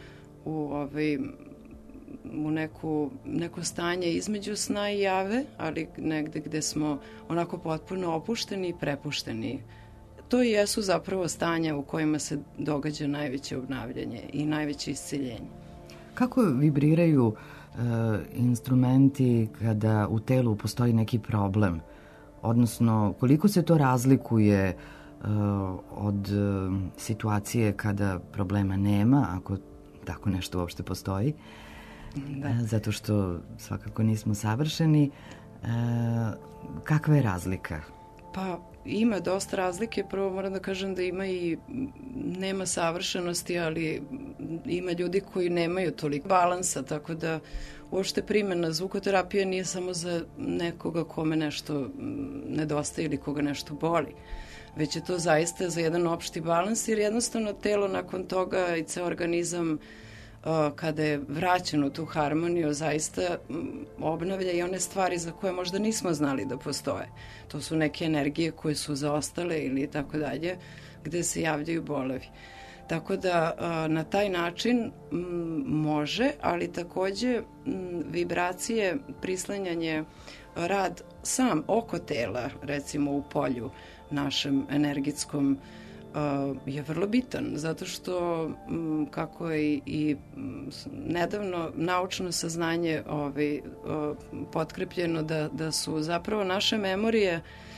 u neko stanje između sna i jave, ali negde gde smo onako potpuno opušteni i prepušteni. To i jesu zapravo stanja u kojima se događa najveće obnavljanje i najveće isceljenje. Kako vibriraju instrumenti kada u telu postoji neki problem? Odnosno, koliko se to razlikuje od situacije kada problema nema, ako tako nešto uopšte postoji? Da. Zato što svakako nismo savršeni. Kakva je razlika? Pa ima dosta razlike. Prvo moram da kažem da nema savršenosti, ali ima ljudi koji nemaju toliko balansa, tako da uopšte primjena zvukoterapije nije samo za nekoga kome nešto nedostaje ili koga nešto boli, već je to zaista za jedan opšti balans, jer jednostavno telo nakon toga i ceo organizam kada je vraćen u tu harmoniju, zaista obnavlja i one stvari za koje možda nismo znali da postoje. To su neke energije koje su zaostale ili tako dalje, gde se javljaju bolevi. Tako da na taj način može, ali takođe vibracije, prislanjanje, rad sam oko tela, recimo u polju našem energetskom, je vrlo bitan, zato što kako je i nedavno naučno saznanje potkrepljeno da su zapravo naše memorije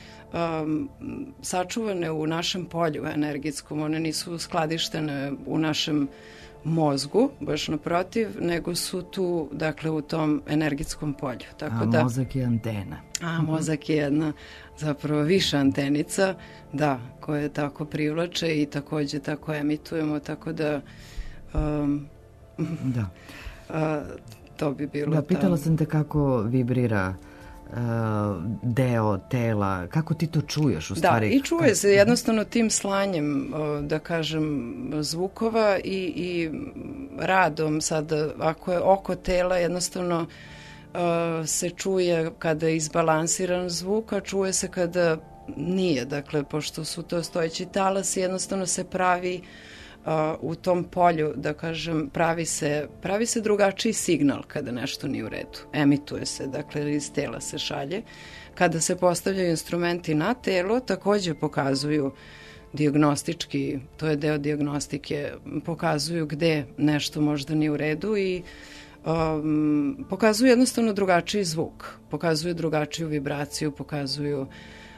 sačuvane u našem polju energetskom, one nisu skladištene u našem mozgu, baš naprotiv, nego su tu, dakle, u tom energetskom polju. Tako da, mozak je antena. Mozak je jedna zapravo viša antenica, da, koje tako privlače i takođe tako emitujemo, tako da da. To bi bilo. Da, pitala sam te kako vibrira deo tela, kako ti to čuješ u stvari? Da, i čuje se jednostavno tim slanjem, da kažem, zvukova i radom sad, ako je oko tela, jednostavno se čuje kada je izbalansiran zvuk, a čuje se kada nije, dakle, pošto su to stojeći talasi, jednostavno se pravi u tom polju, da kažem, pravi se drugačiji signal kada nešto nije u redu. Emituje se, dakle, iz tela se šalje. Kada se postavljaju instrumenti na telo, takođe pokazuju dijagnostički, to je deo dijagnostike, pokazuju gde nešto možda nije u redu i pokazuju jednostavno drugačiji zvuk, pokazuju drugačiju vibraciju, pokazuju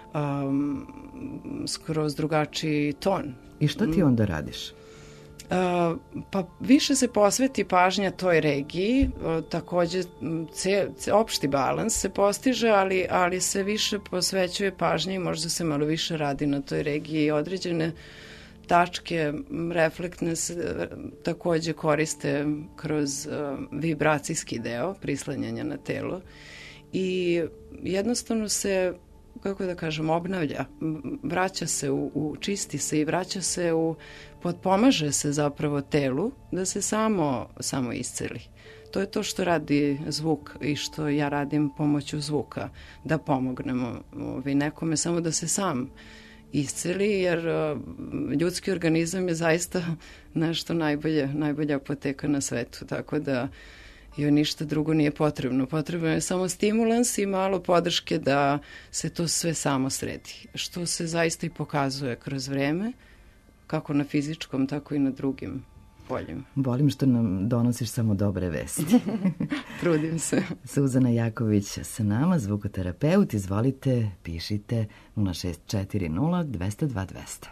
skroz drugačiji ton. I šta ti onda radiš? Pa više se posveti pažnja toj regiji, takođe opšti balans se postiže, ali se više posvećuje pažnje i možda se malo više radi na toj regiji i određene tačke reflektne se takođe koriste kroz vibracijski deo prislanjanja na telo i jednostavno se, kako da kažem, obnavlja, vraća se čisti se i vraća se potpomaže se zapravo telu da se samo isceli. To je to što radi zvuk i što ja radim pomoću zvuka, da pomognemo nekome samo da se sam isceli, jer ljudski organizam je zaista nešto najbolja apoteka na svetu, tako da joj ništa drugo nije potrebno. Potrebno je samo stimulans i malo podrške da se to sve samo sredi, što se zaista i pokazuje kroz vreme, kako na fizičkom, tako i na drugim poljima. Volim što nam donosiš samo dobre vesti. Trudim se. Suzana Jaković sa nama, zvukoterapeut. Izvolite, pišite 0640 202 200.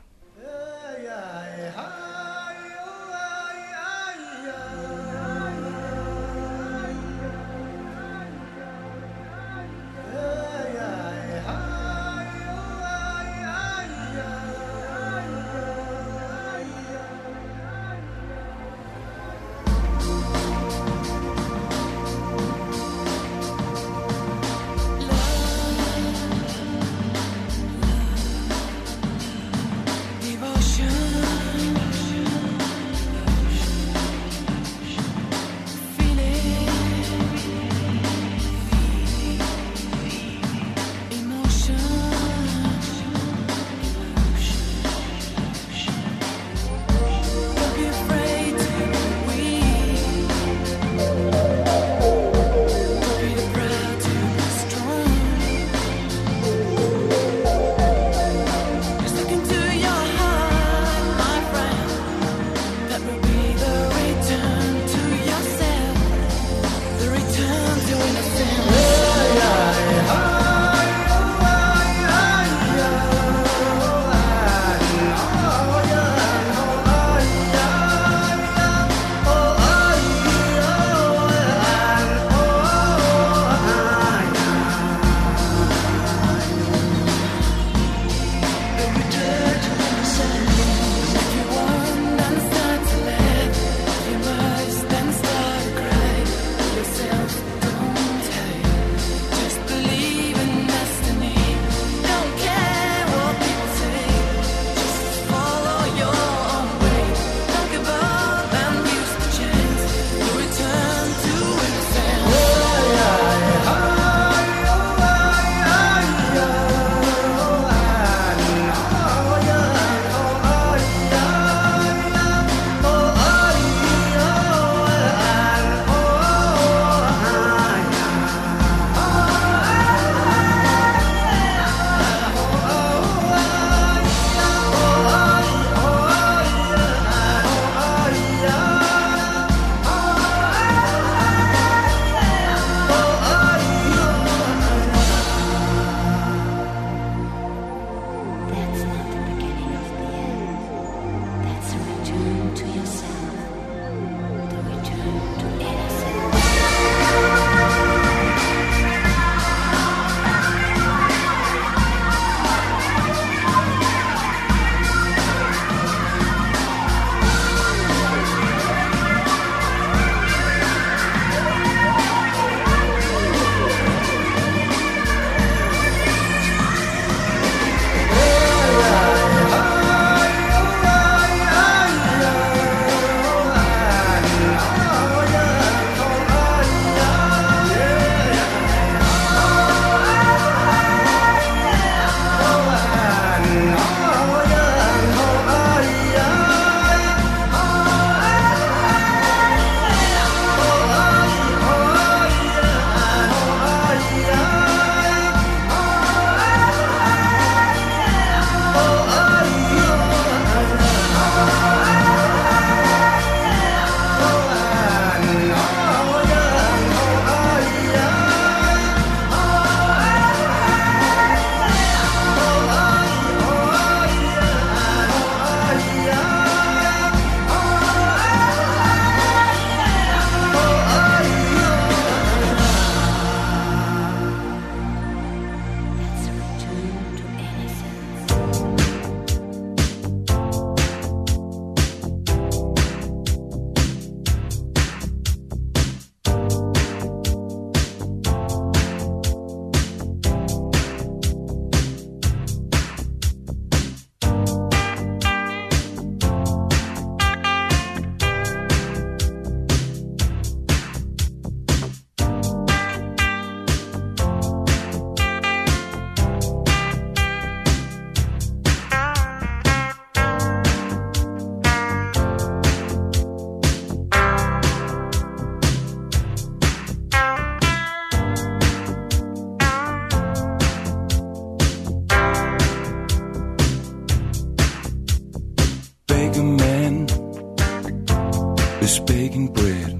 is baking bread.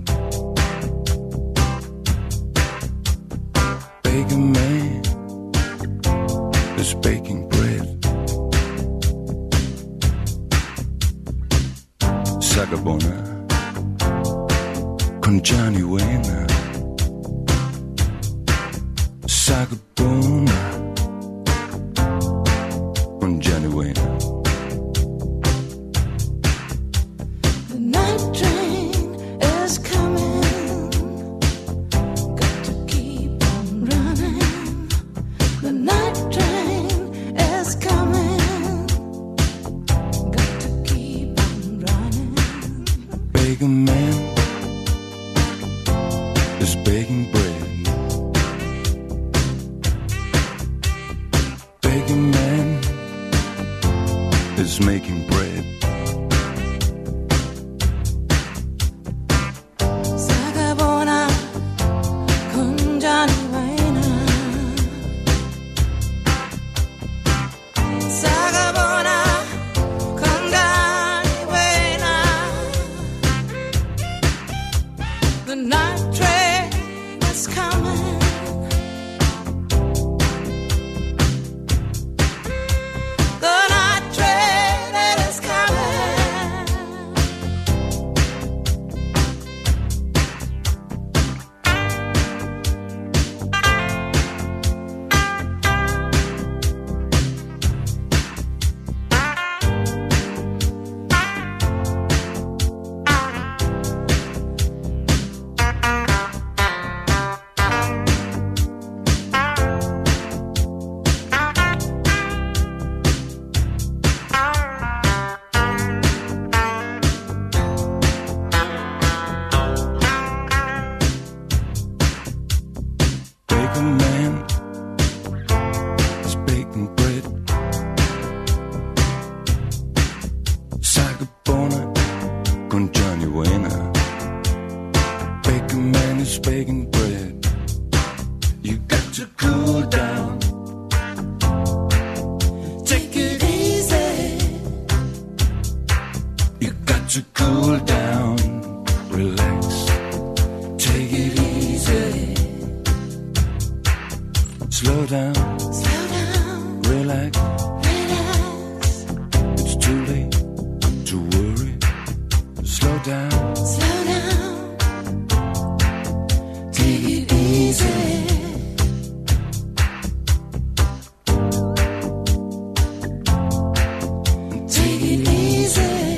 Baker man is baking bread. Sagabona con Johnny Wayne. Sagabona con Johnny Wayne. The night train is coming. Got to keep on running. The night train is coming. Got to keep on running. Baker man is baking bread. Baker man is making bread. Sagabona con Johnny Wayne. Sagabona con Johnny Wayne. The night train is coming. The night train is coming. Baker man is baking bread. Sagabona con Johnny Wayne. Baker man is baking bread. You got to cool down. Take it easy. You got to cool down. Relax. Take it easy. Slow down. Slow down. Relax. Relax. It's too late to worry. Slow down. Slow down. Take it easy. Take it easy.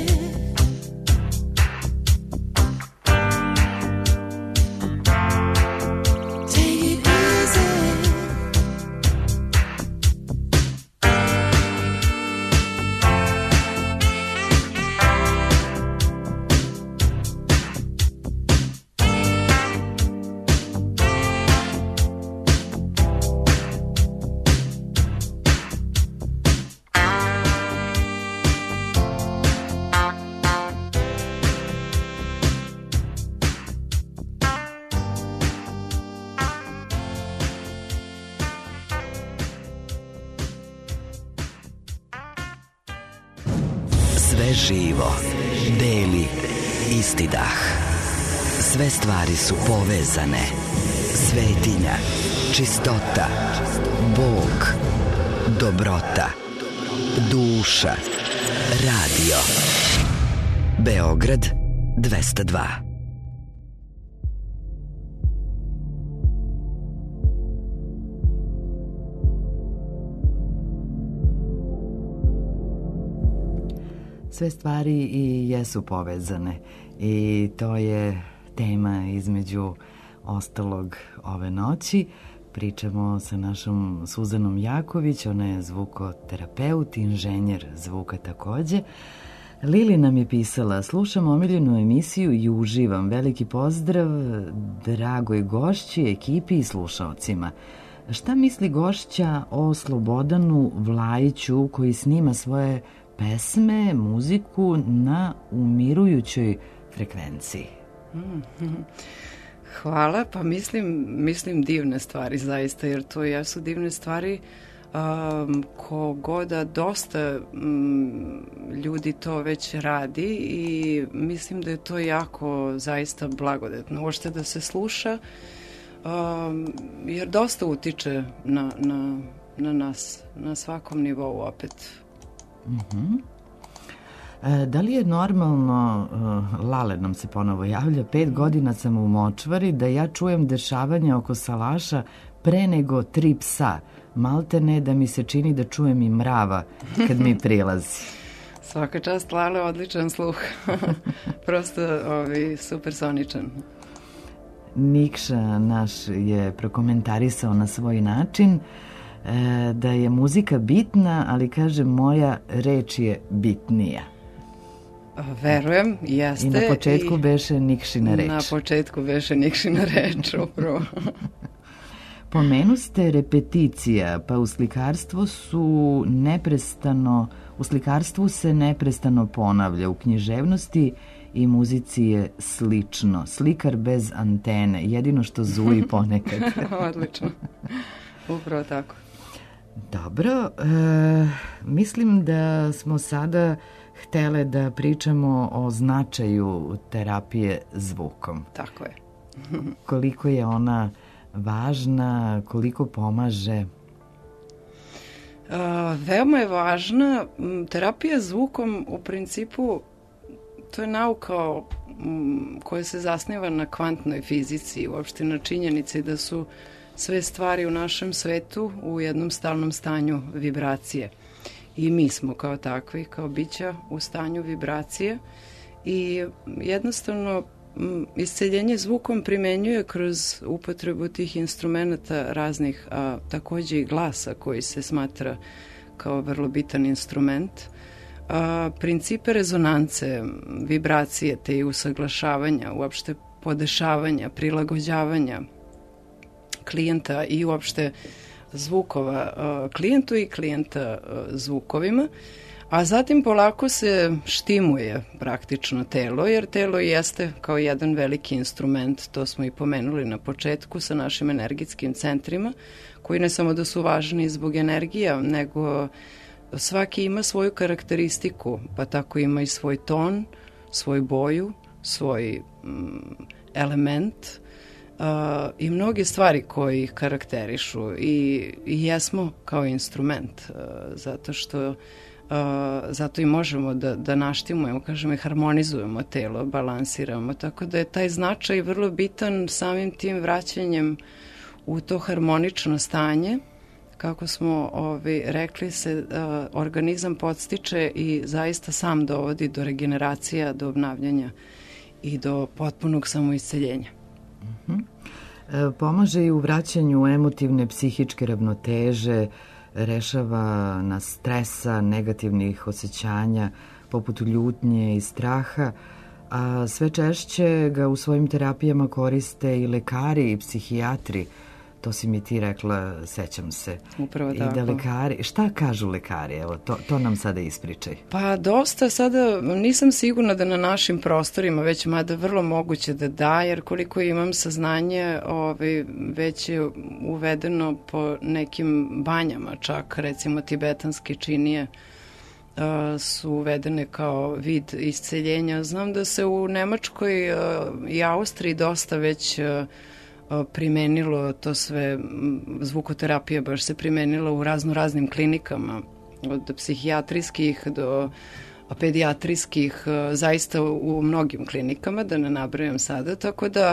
Take it easy. Sve živo deli isti dah. Sve stvari su povezane. Svetinja, čistota, Bog, dobrota, duša, radio. Beograd 202. Sve stvari i jesu povezane i to je tema između ostalog ove noći. Pričamo sa našom Suzanom Jaković, ona je zvukoterapeut, inženjer zvuka takođe. Lili nam je pisala, slušam omiljenu emisiju i uživam. Veliki pozdrav dragoj gošći, ekipi i slušaocima. Šta misli gošća o Slobodanu Vlajiću koji snima svoje pesme, muziku na umirujućoj frekvenciji? Hvala, pa mislim divne stvari zaista, jer to jesu divne stvari, kogoda dosta ljudi to već radi i mislim da je to jako zaista blagodetno. Uopšte da se sluša, jer dosta utiče na nas, na svakom nivou opet. Da li je normalno, Lale nam se ponovo javlja, 5 godina sam u močvari, da ja čujem dešavanja oko salaša pre nego 3 psa, malte ne da mi se čini da čujem i mrava kad mi prilazi. Svaka čast, Lale, odličan sluh. Prosto supersoničan. Nikša naš je prokomentarisao na svoj način da je muzika bitna, ali kaže moja reč je bitnija. Verujem, jeste. I na početku beše Nikšina reč. Na početku beše Nikšina reč, upravo. Pomenuste repeticija, pa u slikarstvu se neprestano ponavlja. U književnosti i muzici je slično. Slikar bez antene, jedino što zuji ponekad. Odlično. Upravo tako. Dobro, mislim da smo sada htele da pričamo o značaju terapije zvukom. Tako je. Koliko je ona važna, koliko pomaže? Veoma je važna. Terapija zvukom u principu to je nauka koja se zasniva na kvantnoj fizici, uopšte na činjenici da su sve stvari u našem svetu u jednom stalnom stanju vibracije. I mi smo kao takvi, kao bića u stanju vibracije i jednostavno isceljenje zvukom primenjuje kroz upotrebu tih instrumenta raznih, a takođe i glasa koji se smatra kao vrlo bitan instrument. Principe rezonance, vibracije te i usaglašavanja, uopšte podešavanja, prilagođavanja klijenta i uopšte zvukova klijentu i klijenta zvukovima, a zatim polako se štimuje praktično telo, jer telo jeste kao jedan veliki instrument, to smo i pomenuli na početku sa našim energetskim centrima, koji ne samo da su važni zbog energija, nego svaki ima svoju karakteristiku, pa tako ima i svoj ton, svoju boju, svoj element, i mnoge stvari koji ih karakterišu i jesmo kao instrument, zato i možemo da naštimujemo, kažemo, i harmonizujemo telo, balansiramo, tako da je taj značaj vrlo bitan samim tim vraćanjem u to harmonično stanje. Kako smo rekli, se organizam podstiče i zaista sam dovodi do regeneracija, do obnavljanja i do potpunog samoisceljenja. Pomaže i u vraćanju emotivne psihičke ravnoteže, rešava nas stresa, negativnih osjećanja poput ljutnje i straha, a sve češće ga u svojim terapijama koriste i lekari i psihijatri. To si mi ti rekla, sećam se. Upravo I tako. da lekari, šta kažu lekari? Evo, to nam sada ispričaj. Pa dosta sada, nisam sigurna da na našim prostorima, već mada vrlo moguće da, jer koliko imam saznanje, već je uvedeno po nekim banjama, čak recimo tibetanske činije su uvedene kao vid isceljenja. Znam da se u Nemačkoj i Austriji dosta već primenilo to sve, zvukoterapija baš se primenila u raznim klinikama, od psihijatrijskih do pedijatrijskih, zaista u mnogim klinikama, da ne nabrajam sada, tako da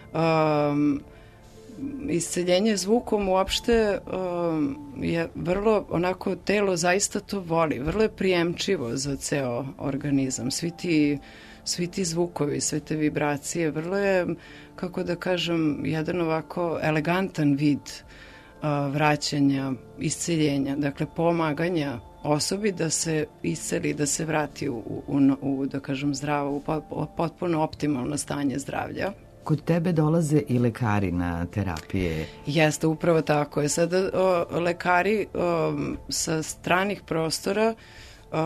isceljenje zvukom uopšte je vrlo, onako, telo zaista to voli, vrlo je prijemčivo za ceo organizam, svi ti zvukovi, sve te vibracije, vrlo je, kako da kažem, jedan ovako elegantan vid vraćanja, isceljenja, dakle pomaganja osobi da se isceli, da se vrati u da kažem, zdravo, u potpuno optimalno stanje zdravlja. Kod tebe dolaze i lekari na terapije. Jeste, upravo tako je. Sada lekari sa stranih prostora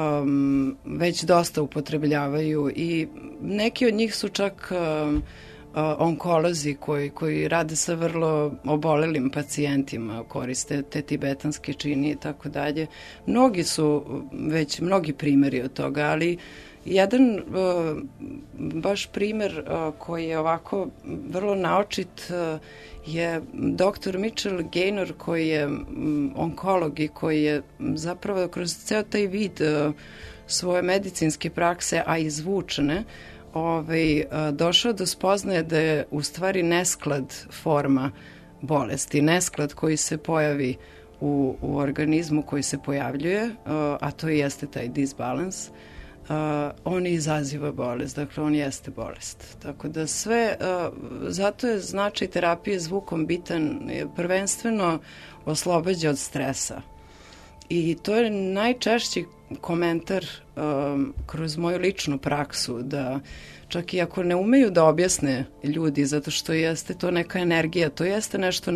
već dosta upotrebljavaju i neki od njih su čak onkolozi koji rade sa vrlo obolelim pacijentima, koriste te tibetanske čini i tako dalje. Mnogi su već mnogi primjeri od toga, ali jedan baš primer koji je ovako vrlo naočit je dr. Mitchell Gaynor, koji je onkolog i koji je zapravo kroz ceo taj vid svoje medicinske prakse, a izvučene, došao do spoznaje da je u stvari nesklad forma bolesti, nesklad koji se pojavi u organizmu, koji se pojavljuje, a to jeste taj disbalans, on izaziva bolest, dakle on jeste bolest. Tako da sve, zato je značaj terapije zvukom bitan, prvenstveno oslobađa od stresa. I to je najčešći komentar kroz moju ličnu praksu, da čak i ako ne umeju da objasne ljudi, zato što jeste to neka energija, to jeste nešto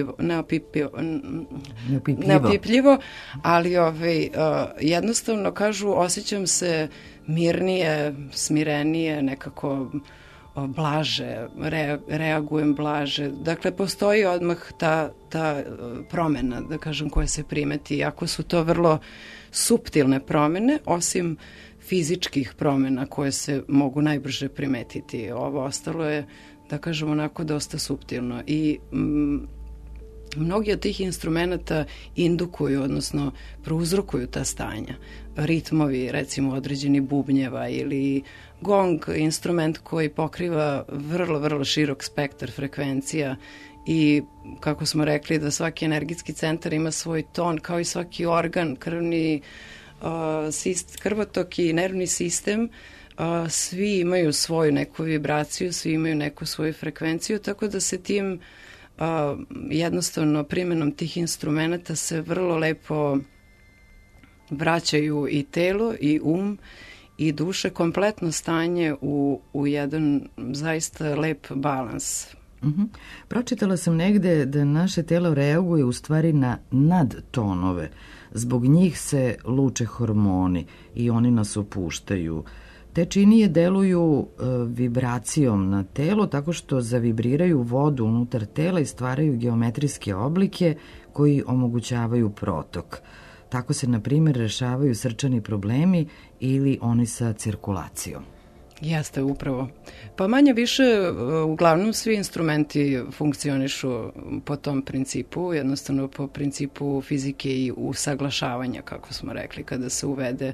neopipljivo, ali jednostavno kažu osjećam se mirnije, smirenije, nekako blaže, reagujem blaže. Dakle, postoji odmah ta promena, da kažem, koja se primeti, iako su to vrlo suptilne promene, osim fizičkih promena koje se mogu najbrže primetiti. Ovo ostalo je, da kažem, onako dosta suptilno. I mnogi od tih instrumenta indukuju, odnosno prouzrokuju ta stanja. Ritmovi, recimo određeni bubnjeva ili gong, instrument koji pokriva vrlo, vrlo širok spektar frekvencija i kako smo rekli da svaki energijski centar ima svoj ton, kao i svaki organ, krvotok i nervni sistem, svi imaju svoju neku vibraciju, svi imaju neku svoju frekvenciju, tako da se tim jednostavno primjenom tih instrumenta se vrlo lepo vraćaju i telo i i duše, kompletno stanje u jedan zaista lep balans. Pročitala sam negde da naše telo reaguje u stvari na nadtonove. Zbog njih se luče hormoni i oni nas opuštaju. Te činije deluju vibracijom na telo tako što zavibriraju vodu unutar tela i stvaraju geometrijske oblike koji omogućavaju protok. Tako se, na primjer, rešavaju srčani problemi ili oni sa cirkulacijom. Jeste, upravo. Pa manje više, uglavnom svi instrumenti funkcionišu po tom principu, jednostavno po principu fizike i usaglašavanja, kako smo rekli, kada se uvede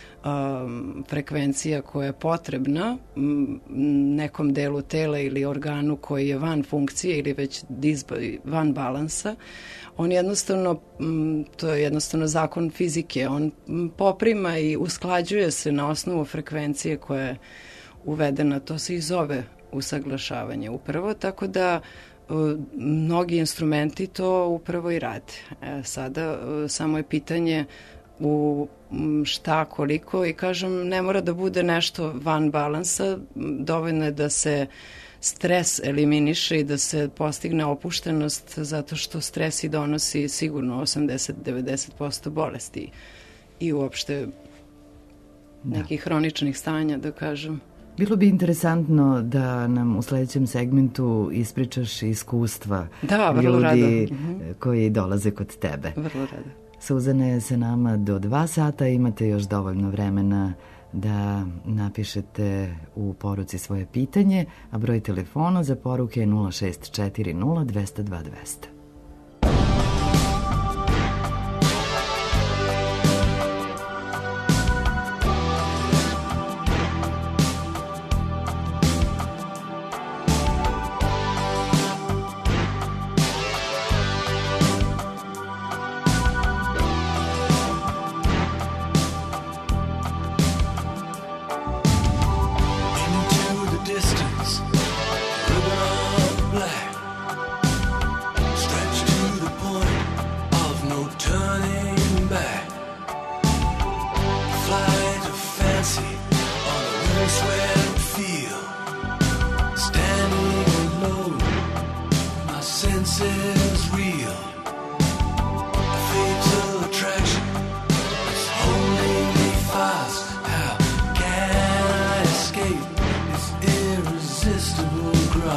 frekvencija koja je potrebna nekom delu tela ili organu koji je van funkcije ili već van balansa, on jednostavno, to je jednostavno zakon fizike, on poprima i usklađuje se na osnovu frekvencije koja je uvedena, to se i zove usaglašavanje upravo, tako da mnogi instrumenti to upravo i rade. Sada samo je pitanje u šta, koliko, i kažem, ne mora da bude nešto van balansa, dovoljno je da se stres eliminiše i da se postigne opuštenost, zato što stres i donosi sigurno 80-90% bolesti i uopšte nekih hroničnih stanja, da kažem. Bilo bi interesantno da nam u sledećem segmentu ispričaš iskustva ljudi koji dolaze kod tebe. Vrlo rado. Suzana je sa nama do 2 sata, imate još dovoljno vremena da napišete u poruci svoje pitanje, a broj telefona za poruke je 0640 202 200. Irresistible growth.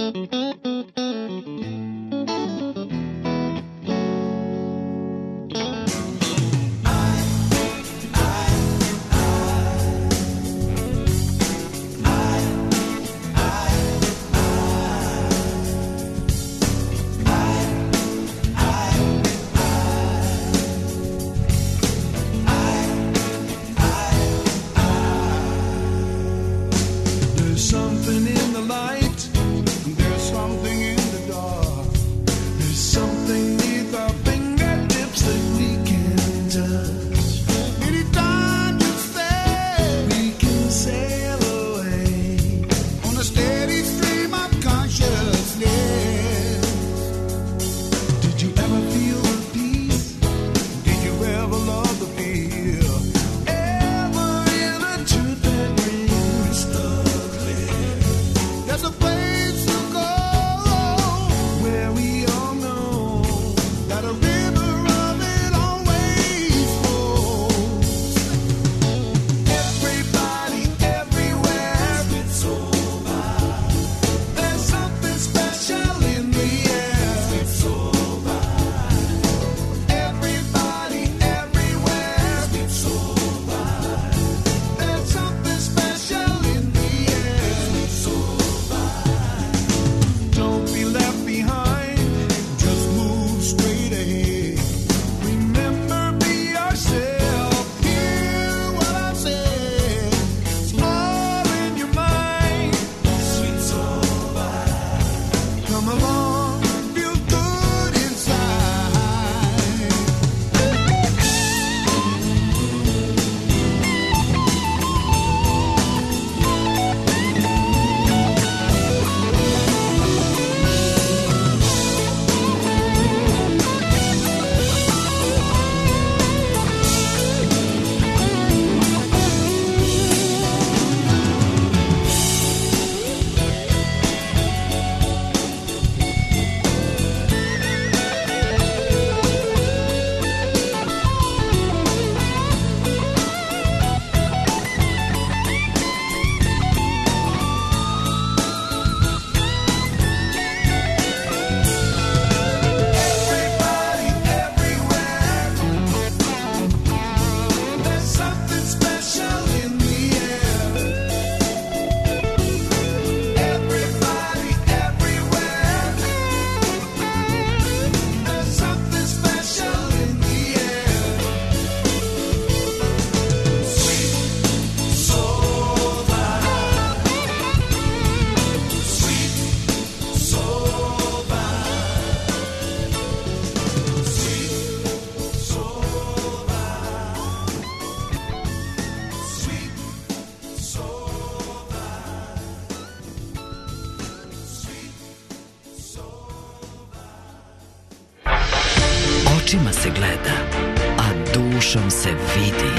Očima se gleda, a dušom se vidi.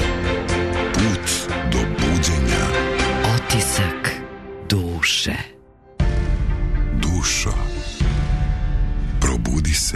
Put do buđenja. Otisak duše. Dušo, probudi se.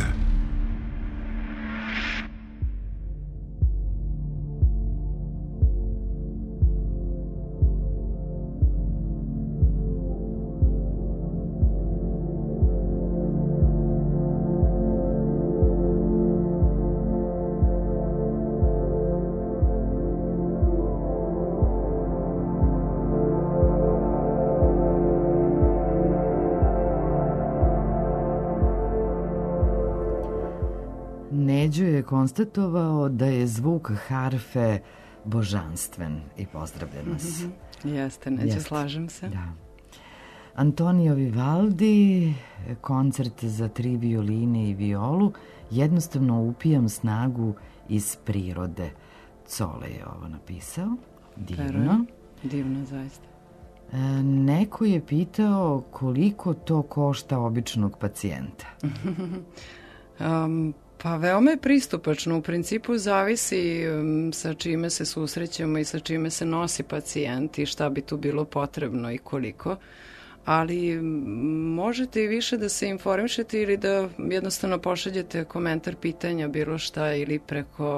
Neđo je konstatovao da je zvuk harfe božanstven i pozdravlja nas. Jeste, Neđo, slažem se. Da. Antonio Vivaldi, koncert za 3 violine i violu, jednostavno upijam snagu iz prirode. Cole je ovo napisao. Divno. Divno, zaista. Neko je pitao koliko to košta običnog pacijenta. Pa veoma je pristupačno. U principu zavisi sa čime se susrećemo i sa čime se nosi pacijent i šta bi tu bilo potrebno i koliko. Ali možete i više da se informišete ili da jednostavno pošaljete komentar, pitanja, bilo šta, ili preko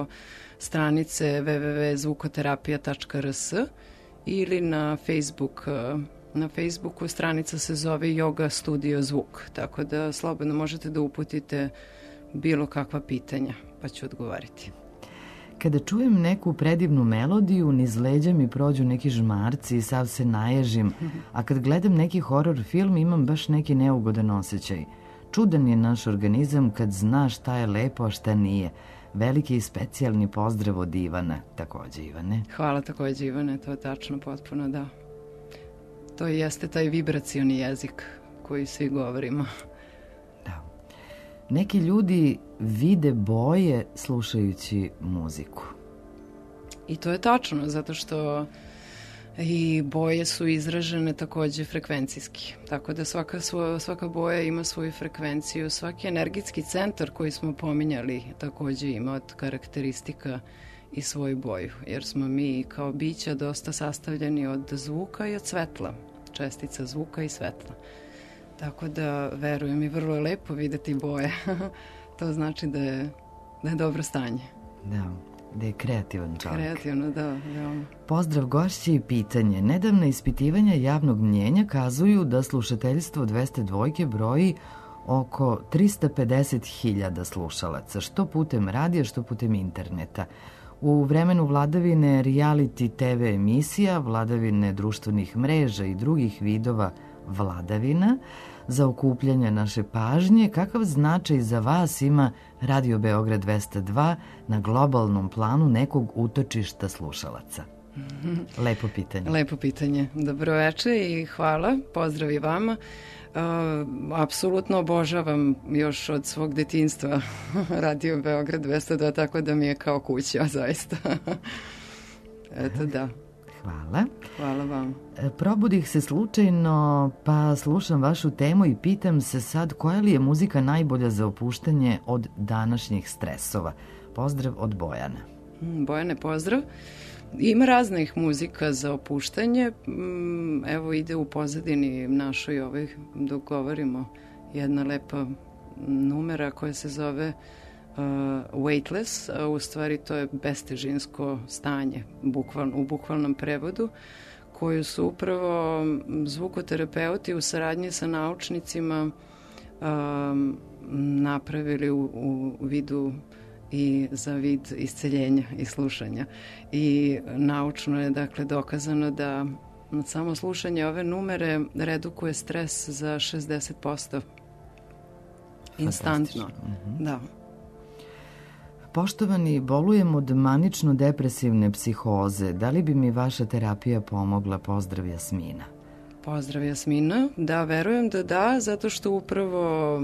stranice www.zvukoterapija.rs ili na Facebook Na Facebooku stranica se zove Yoga Studio Zvuk, tako da slobodno možete da uputite bilo kakva pitanja, pa ću odgovoriti. Kada čujem neku predivnu melodiju, niz leđa mi prođu neki žmarci i sav se naježim, a kad gledam neki horor film imam baš neki neugodan osjećaj. Čudan je naš organizam kad zna šta je lepo, a šta nije. Veliki i specijalni pozdrav od Ivana. Takođe, Ivane. Hvala takođe, Ivane, to je tačno, potpuno, da. To jeste taj vibracioni jezik koji svi govorimo. Da. Neki ljudi vide boje slušajući muziku. I to je tačno, zato što i boje su izražene takođe frekvencijski. Tako da svaka boja ima svoju frekvenciju. Svaki energetski centar koji smo pominjali takođe ima od karakteristika i svoju boju. Jer smo mi kao bića dosta sastavljeni od zvuka i od svetla. Čestica zvuka i svetla. Tako da, verujem, i vrlo je lepo videti boje. To znači da je dobro stanje. Da je kreativan čovjek. Kreativno, da. Veoma. Pozdrav gošći i pitanje. Nedavna ispitivanja javnog mnjenja kazuju da slušateljstvo 202 broji oko 350.000 slušalaca, što putem radija, što putem interneta. U vremenu vladavine reality TV emisija, vladavine društvenih mreža i drugih vidova vladavina, za okupljanje naše pažnje, kakav značaj za vas ima Radio Beograd 202 na globalnom planu nekog utočišta slušalaca? Lepo pitanje. Lepo pitanje. Dobroveče i hvala. Pozdrav i vama. Apsolutno obožavam još od svog detinjstva Radio Beograd 202, tako da mi je kao kuća, zaista. Eto, da. Hvala. Hvala vam. Probudih se slučajno, pa slušam vašu temu i pitam se sad koja li je muzika najbolja za opuštanje od današnjih stresova. Pozdrav od Bojana. Bojane, pozdrav. Ima raznih muzika za opuštanje. Evo ide u pozadini našoj dok govorimo, jedna lepa numera koja se zove weightless, a u stvari to je bestežinsko stanje u bukvalnom prevodu, koju su upravo zvukoterapeuti u saradnji sa naučnicima napravili u vidu i za vid isceljenja i slušanja. I naučno je dakle dokazano da samo slušanje ove numere redukuje stres za 60%. Instantno. Da. Poštovani, bolujem od manično-depresivne psihoze. Da li bi mi vaša terapija pomogla? Pozdrav, Jasmina. Pozdrav, Jasmina. Da, verujem da da, zato što upravo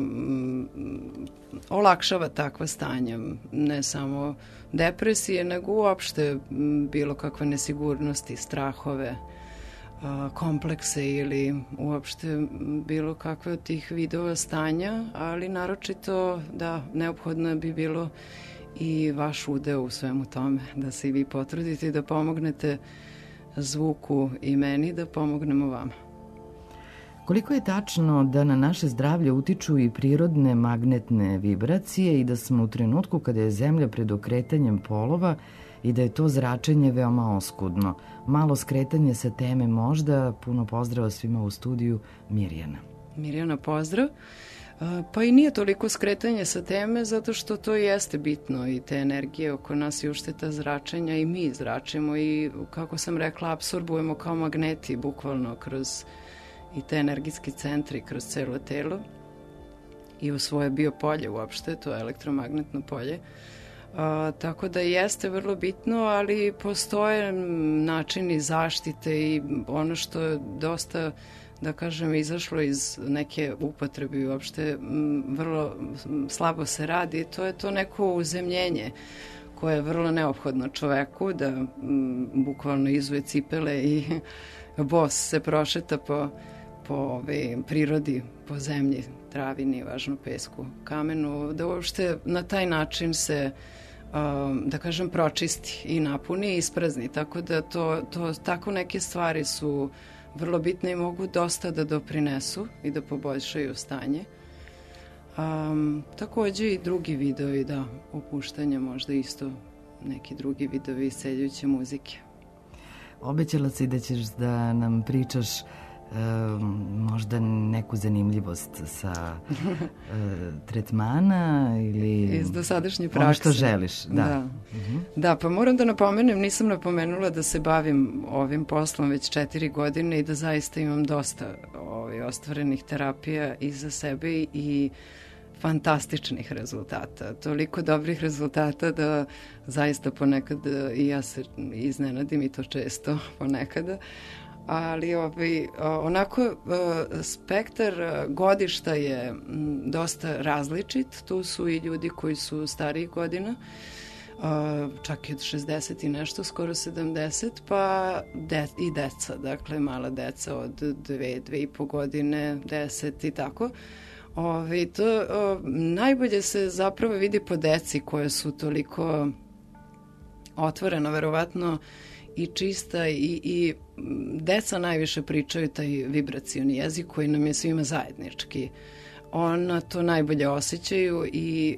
olakšava takva stanja. Ne samo depresije, nego uopšte bilo kakve nesigurnosti, strahove, komplekse ili uopšte bilo kakve od tih vidova stanja, ali naročito da neophodno bi bilo i vaš udeo u svemu tome, da se i vi potrudite i da pomognete zvuku i meni, da pomognemo vama. Koliko je tačno da na naše zdravlje utiču i prirodne magnetne vibracije i da smo u trenutku kada je Zemlja pred okretanjem polova i da je to zračenje veoma oskudno? Malo skretanje sa teme možda. Puno pozdrava svima u studiju. Mirjana. Mirjana, pozdrav. Pa i nije toliko skretanje sa teme, zato što to jeste bitno i te energije oko nas i ušteta zračenja i mi zračimo i, kako sam rekla, apsorbujemo kao magneti bukvalno kroz i te energijski centri kroz celo telo i u svoje biopolje uopšte, to je elektromagnetno polje. Tako da jeste vrlo bitno, ali postoje načini zaštite i ono što je dosta, da kažem, izašlo iz neke upotrebe i uopšte vrlo slabo se radi, to je to neko uzemljenje koje je vrlo neophodno čoveku, da bukvalno izuje cipele i bos se prošeta po prirodi, po zemlji, travi, nije važno, pesku, kamenu, da uopšte na taj način se, da kažem, pročisti i napuni i isprazni. Tako da tako neke stvari su vrlo bitne i mogu dosta da doprinesu i da poboljšaju stanje. Takođe i drugi vidovi, da, opuštanja, možda isto neki drugi vidovi isceljujuće muzike. Obećala si da ćeš da nam pričaš možda neku zanimljivost sa tretmana ili iz dosadašnje prakse. Ono što želiš, da. Da, pa moram da napomenem, nisam napomenula da se bavim ovim poslom već 4 godine i da zaista imam dosta ostvarenih terapija iza sebe i fantastičnih rezultata. Toliko dobrih rezultata da zaista ponekad i ja se iznenadim i to često ponekada. Ali onako spektar godišta je dosta različit. Tu su i ljudi koji su starijih godina, čak i od 60 i nešto, skoro 70, pa i deca, dakle mala deca od 2,5 godine, 10 i tako. Najbolje se zapravo vidi po deci koje su toliko otvorena, verovatno, i čista i deca najviše pričaju taj vibracioni jezik koji nam je svima zajednički. Ona to najbolje osjećaju i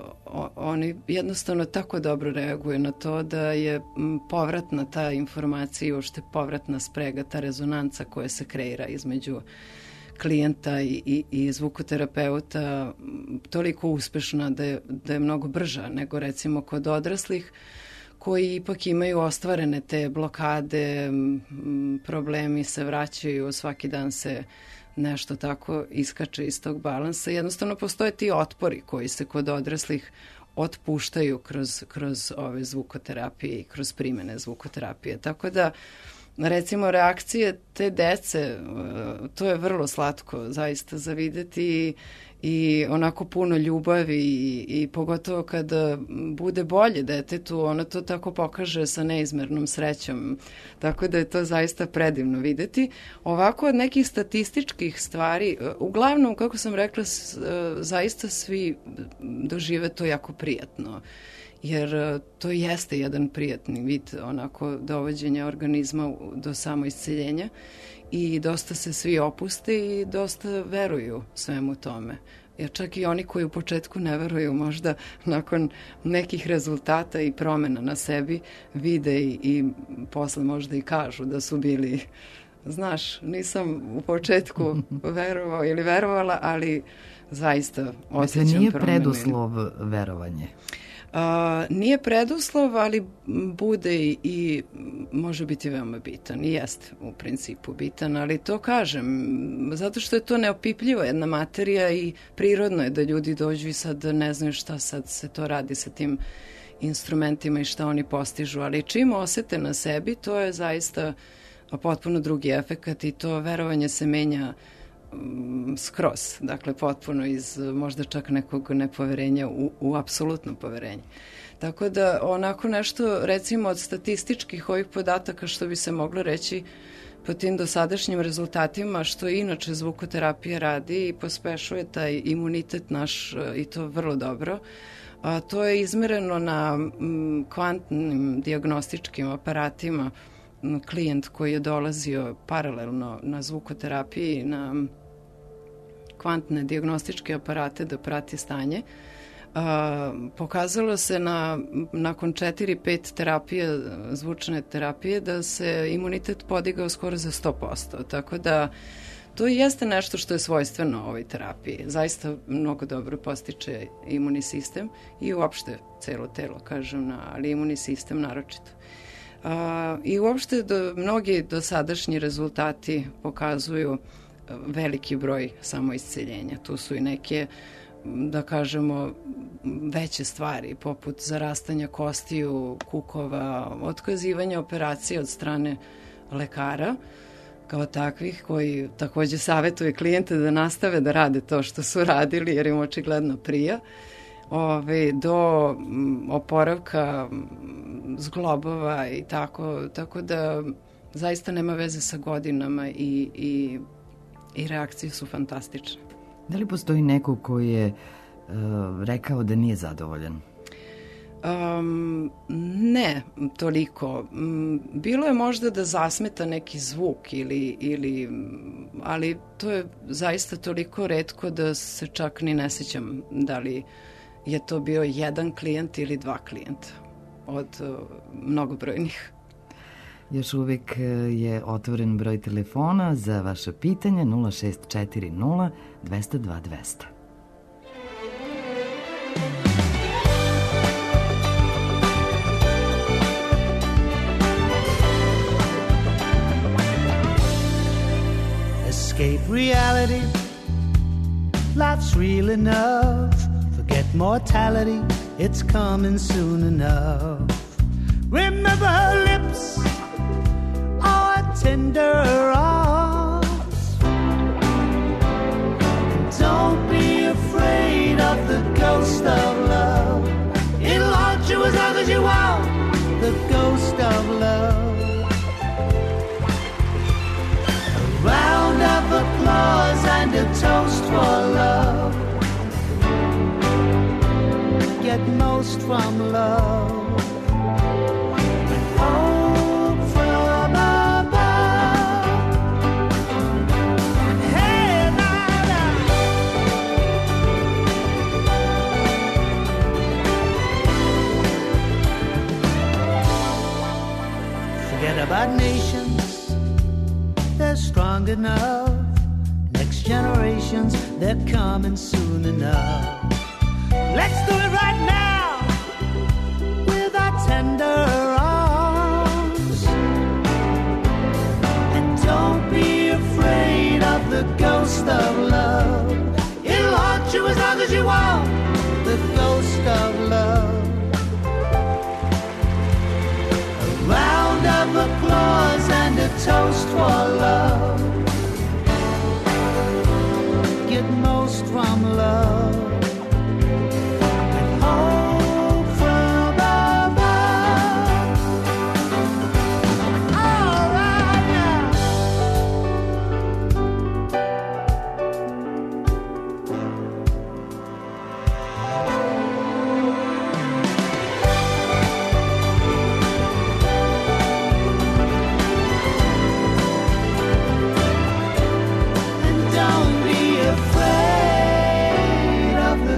oni jednostavno tako dobro reaguju na to da je povratna ta informacija i uopšte povratna sprega, ta rezonanca koja se kreira između klijenta i zvukoterapeuta toliko uspešna da je mnogo brža nego recimo kod odraslih koji ipak imaju ostvarene te blokade, problemi se vraćaju, svaki dan se nešto tako iskače iz tog balansa. Jednostavno postoje ti otpori koji se kod odraslih otpuštaju kroz ove zvukoterapije i kroz primene zvukoterapije. Tako da, recimo, reakcije te dece, to je vrlo slatko zaista za videti i onako puno ljubavi i pogotovo kada bude bolje detetu, ona to tako pokaže sa neizmernom srećom. Tako da je to zaista predivno videti. Ovako od nekih statističkih stvari, uglavnom, kako sam rekla, zaista svi dožive to jako prijatno. Jer to jeste jedan prijatni vid onako dovođenja organizma do samoisceljenja i dosta se svi opuste i dosta veruju svemu tome. Jer čak i oni koji u početku ne veruju, možda nakon nekih rezultata i promena na sebi vide i posle možda i kažu da su bili, znaš, nisam u početku verovao ili verovala, ali zaista osjećam promenu. Nije preduslov verovanje? Nije preduslov, ali bude i može biti veoma bitan i jeste u principu bitan, ali to kažem zato što je to neopipljiva jedna materija i prirodno je da ljudi dođu i sad ne znaju šta sad se to radi sa tim instrumentima i šta oni postižu, ali čim osete na sebi, to je zaista potpuno drugi efekat i to verovanje se menja skroz, dakle potpuno iz možda čak nekog nepoverenja u apsolutno poverenje. Tako da onako nešto, recimo od statističkih ovih podataka što bi se moglo reći po tim dosadašnjim rezultatima, što inače zvukoterapija radi i pospešuje taj imunitet naš i to vrlo dobro. To je izmereno na kvantnim dijagnostičkim aparatima. Klijent koji je dolazio paralelno na zvukoterapiji, na kvantne dijagnostičke aparate da prati stanje, pokazalo se nakon 4-5 terapija, zvučne terapije, da se imunitet podigao skoro za 100%. Tako da to jeste nešto što je svojstveno ovoj terapiji. Zaista mnogo dobro postiče imunni sistem i uopšte celo telo, kažem, ali imunni sistem naročito. I uopšte mnogi dosadašnji rezultati pokazuju veliki broj samoisceljenja. Tu su i neke, da kažemo, veće stvari, poput zarastanja kostiju, kukova, otkazivanja operacije od strane lekara, kao takvih, koji takođe savjetuju klijente da nastave da rade to što su radili, jer im očigledno prija, do oporavka zglobova i tako da zaista nema veze sa godinama i reakcije su fantastične. Da li postoji neko koji je rekao da nije zadovoljan? Ne, toliko. Bilo je možda da zasmeta neki zvuk ali to je zaista toliko retko da se čak ni ne sećam da li je to bio jedan klijent ili 2 klijenta od mnogobrojnih. Još uvijek je otvoren broj telefona za vaše pitanje 0640 202 200. Escape reality, life's real enough. Forget mortality, it's coming soon enough. Remember her lips, our tender arms. Don't be afraid of the ghost of love. It'll haunt you as long as you want the ghost of love. A round of applause and a toast for love. Get most from love. About nations, they're strong enough. Next generations, they're coming soon enough. Let's do it right now with our tender arms. And don't be afraid of the ghost of love. It'll haunt you as long as you want the ghost of love. Round of applause and a toast for love. Get most from love. And hope from above. All right now. Don't be afraid of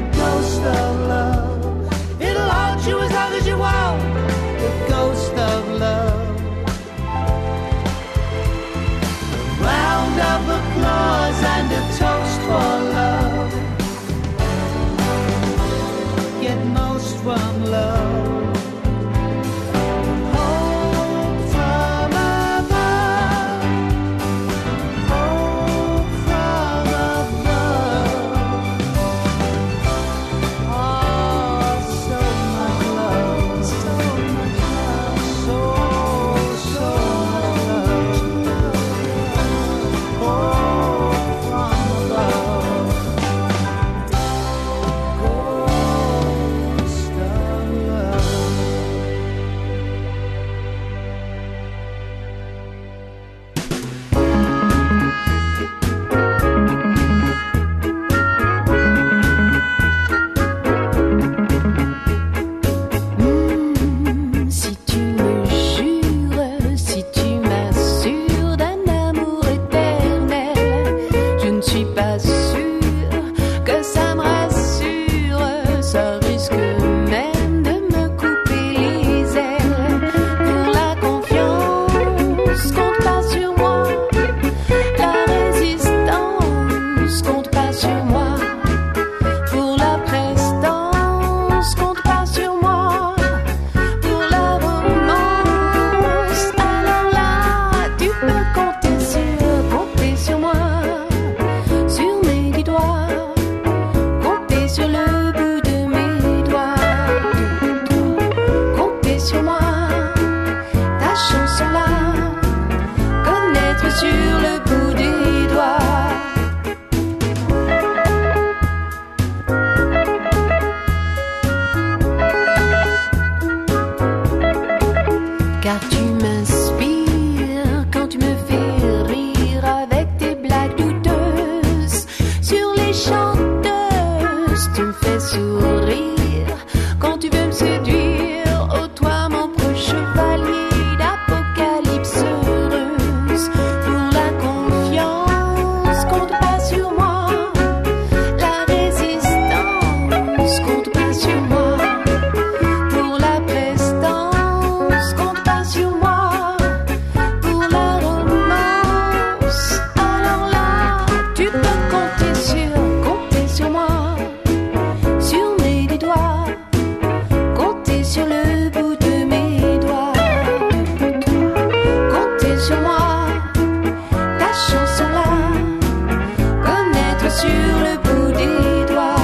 sur le bout des doigts.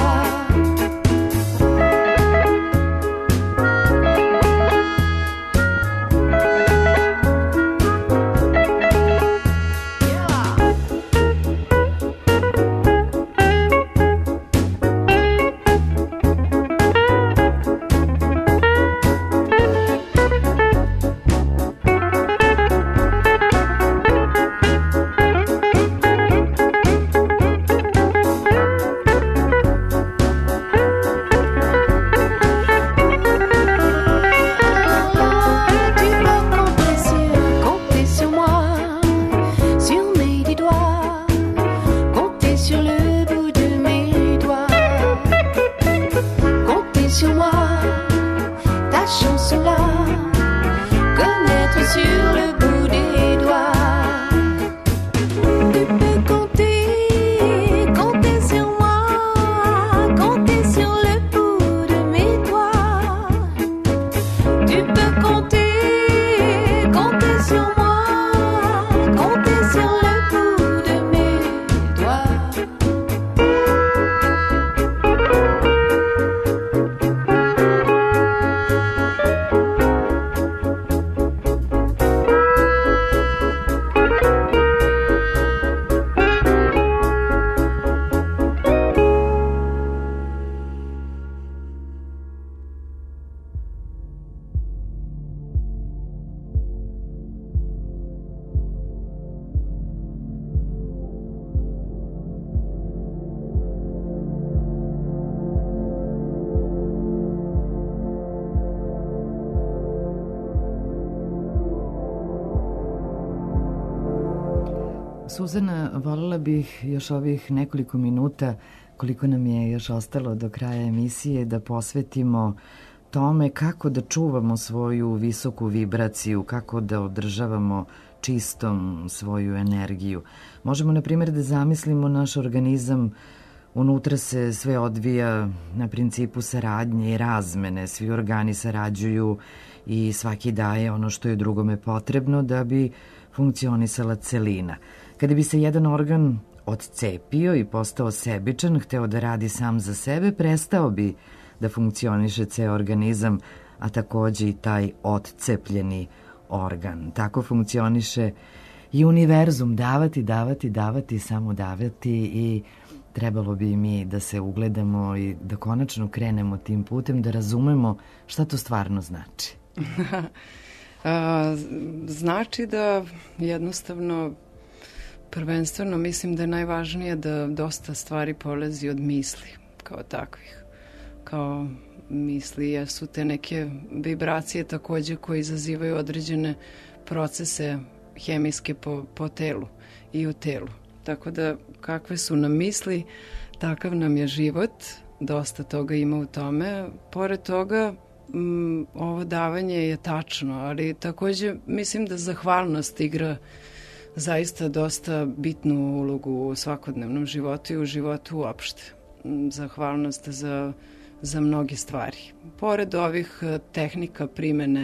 Suzana, voljela bih još ovih nekoliko minuta, koliko nam je još ostalo do kraja emisije, da posvetimo tome kako da čuvamo svoju visoku vibraciju, kako da održavamo čistom svoju energiju. Možemo, na primjer, da zamislimo naš organizam, unutra se sve odvija na principu saradnje i razmene, svi organi sarađuju i svaki daje ono što je drugome potrebno da bi funkcionisala celina. Kada bi se jedan organ odcepio i postao sebičan, hteo da radi sam za sebe, prestao bi da funkcioniše ceo organizam, a takođe i taj odcepljeni organ. Tako funkcioniše i univerzum, davati, davati, davati, samo davati, i trebalo bi mi da se ugledamo i da konačno krenemo tim putem, da razumemo šta to stvarno znači. Znači da jednostavno, prvenstveno mislim da je najvažnije da dosta stvari polazi od misli kao takvih. Kao misli jesu te neke vibracije takođe koje izazivaju određene procese hemijske po telu i u telu. Tako da kakve su nam misli, takav nam je život, dosta toga ima u tome. Pored toga, ovo davanje je tačno, ali takođe mislim da zahvalnost igra zaista dosta bitnu ulogu u svakodnevnom životu i u životu uopšte. Zahvalnost za mnoge stvari. Pored ovih tehnika primene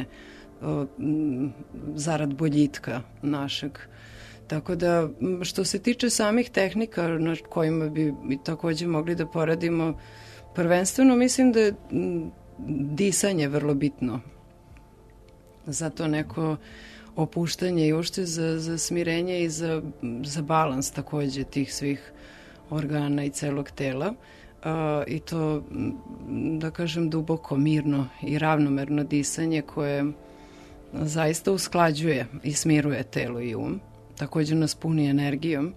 zarad boljitka našeg. Tako da, što se tiče samih tehnika na kojima bi takođe mogli da poradimo, prvenstveno mislim da je disanje vrlo bitno. Zato neko opuštanje i uopšte za smirenje i za balans takođe tih svih organa i celog tela. I to, da kažem, duboko, mirno i ravnomerno disanje koje zaista usklađuje i smiruje telo i um. Takođe nas puni energijom.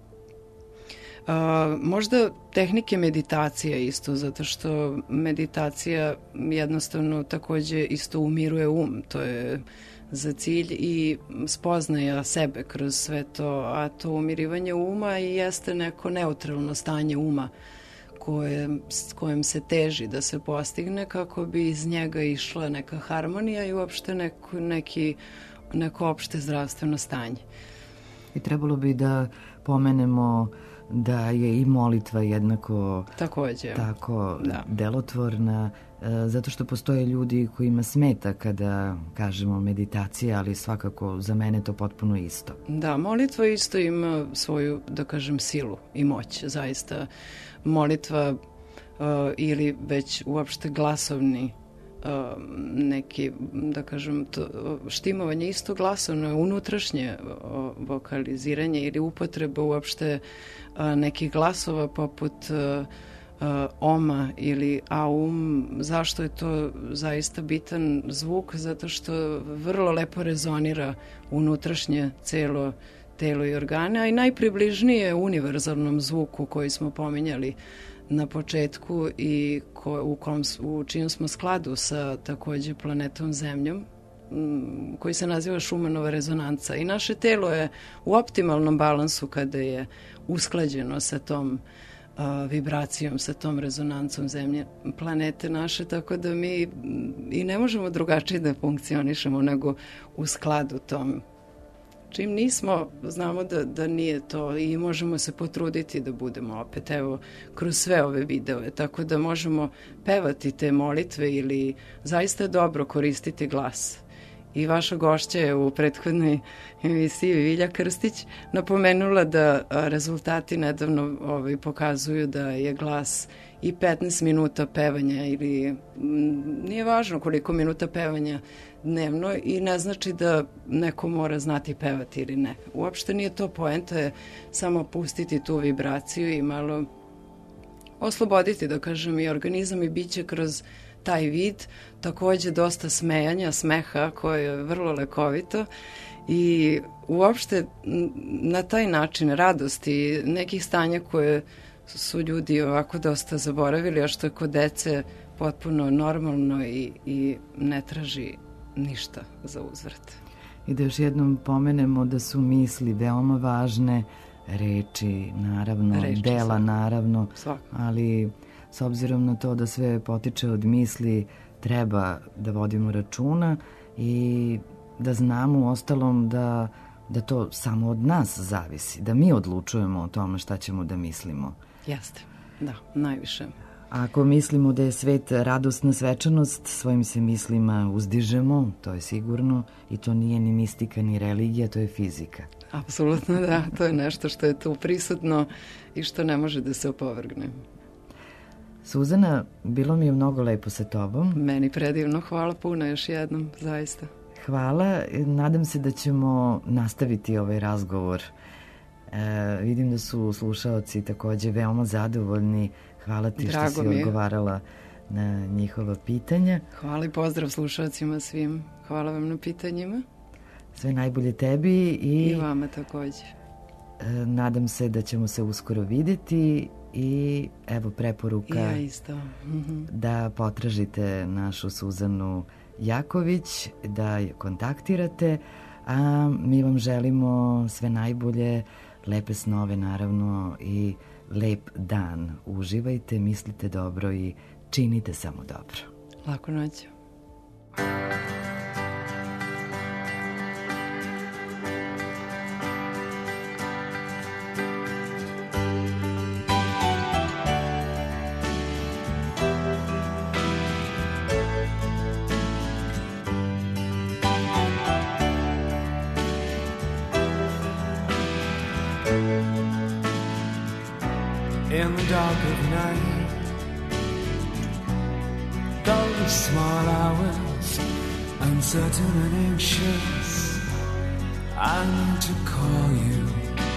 Možda tehnike meditacije isto, zato što meditacija jednostavno takođe isto umiruje um. To je za cilj i spoznaja sebe kroz sve to, a to umirivanje uma i jeste neko neutralno stanje uma kojem se teži da se postigne kako bi iz njega išla neka harmonija i uopšte neko opšte zdravstveno stanje. I trebalo bi da pomenemo da je i molitva jednako takođe tako delotvorna, zato što postoje ljudi kojima smeta kada kažemo meditacija, ali svakako za mene to potpuno isto. Da, molitva isto ima svoju, da kažem, silu i moć, zaista. Molitva ili već uopšte glasovni neki, da kažem, štimovanje isto glasovno, unutrašnje vokaliziranje ili upotreba uopšte nekih glasova poput oma ili aum. Zašto je to zaista bitan zvuk? Zato što vrlo lepo rezonira unutrašnje celo telo i organe, a i najpribližnije univerzalnom zvuku koji smo pominjali na početku i u čijem smo skladu sa takođe planetom Zemljom, koji se naziva Šumanova rezonanca. I naše telo je u optimalnom balansu kada je usklađeno sa tom vibracijom, sa tom rezonancom Zemlje, planete naše, tako da mi i ne možemo drugačije da funkcionišemo nego u skladu tom. Čim nismo, znamo da nije to i možemo se potruditi da budemo opet, evo, kroz sve ove videove, tako da možemo pevati te molitve ili zaista dobro koristiti glas. I vaša gošća je u prethodnoj emisiji Vilja Krstić napomenula da rezultati nedavno pokazuju da je glas i 15 minuta pevanja ili nije važno koliko minuta pevanja dnevno i ne znači da neko mora znati pevati ili ne. Uopšte nije to poenta, je samo pustiti tu vibraciju i malo osloboditi, da kažem, i organizam i biće kroz taj vid, takođe dosta smejanja, smeha koje je vrlo lekovito i uopšte na taj način radosti nekih stanja koje su ljudi ovako dosta zaboravili, a što je kod dece potpuno normalno i ne traži ništa za uzvrat. I da još jednom pomenemo da su misli veoma važne, reči naravno, dela naravno, ali s obzirom na to da sve potiče od misli, treba da vodimo računa i da znamo u ostalom da to samo od nas zavisi, da mi odlučujemo o tome šta ćemo da mislimo. Jeste, da, najviše. Ako mislimo da je svet radosna svečanost, svojim se mislima uzdižemo, to je sigurno, i to nije ni mistika ni religija, to je fizika. Apsolutno da, to je nešto što je tu prisutno i što ne može da se opovrgne. Suzana, bilo mi je mnogo lepo sa tobom. Meni predivno, hvala puno još jednom, zaista. Hvala, nadam se da ćemo nastaviti ovaj razgovor. Vidim da su slušaoci takođe veoma zadovoljni. Hvala ti što si odgovarala na njihova pitanja. Hvala i pozdrav slušaocima svim. Hvala vam na pitanjima. Sve najbolje tebi i vama takođe. Nadam se da ćemo se uskoro videti i evo preporuka ja isto. Da potražite našu Suzanu Jaković, da je kontaktirate, a mi vam želimo sve najbolje, lepe snove naravno i lep dan. Uživajte, mislite dobro i činite samo dobro. Laku noć. In the dark of night, those small hours, uncertain and anxious, I need to call you.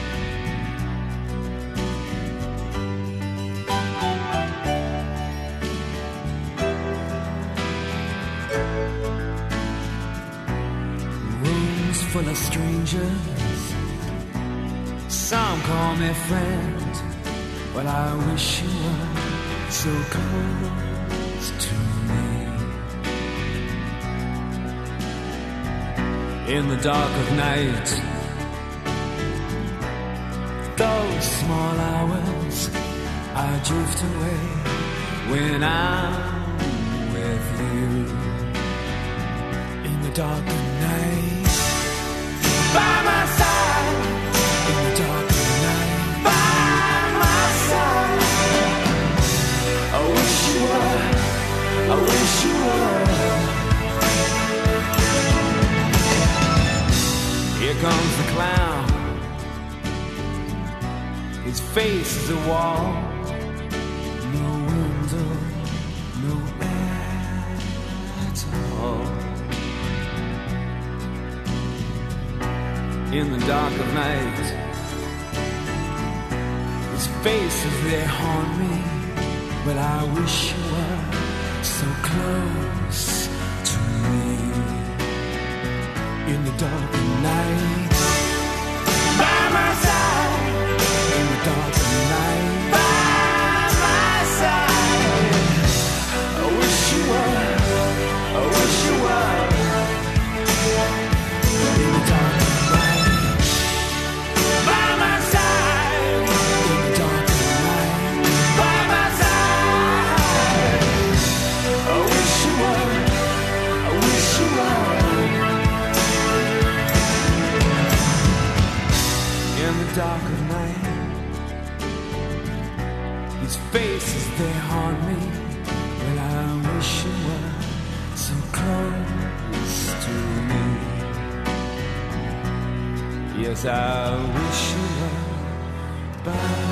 Rooms full of strangers, some call me friend. But I wish you were so close to me. In the dark of night, those small hours, I drift away when I'm with you. In the dark of night, by my side. In the dark of night, by wall, no window, no air at all. In the dark of night, its faces they haunt me, but I wish you were so close to me. In the dark of night, by my side. In the dark of night, by my side. I wish you were, I wish you were. In the dark of night, by my side. In the dark of night, by my side. I wish you were, I wish you were. In the dark of night, these faces they haunt me, but I wish you were so close to me. Yes, I wish you were by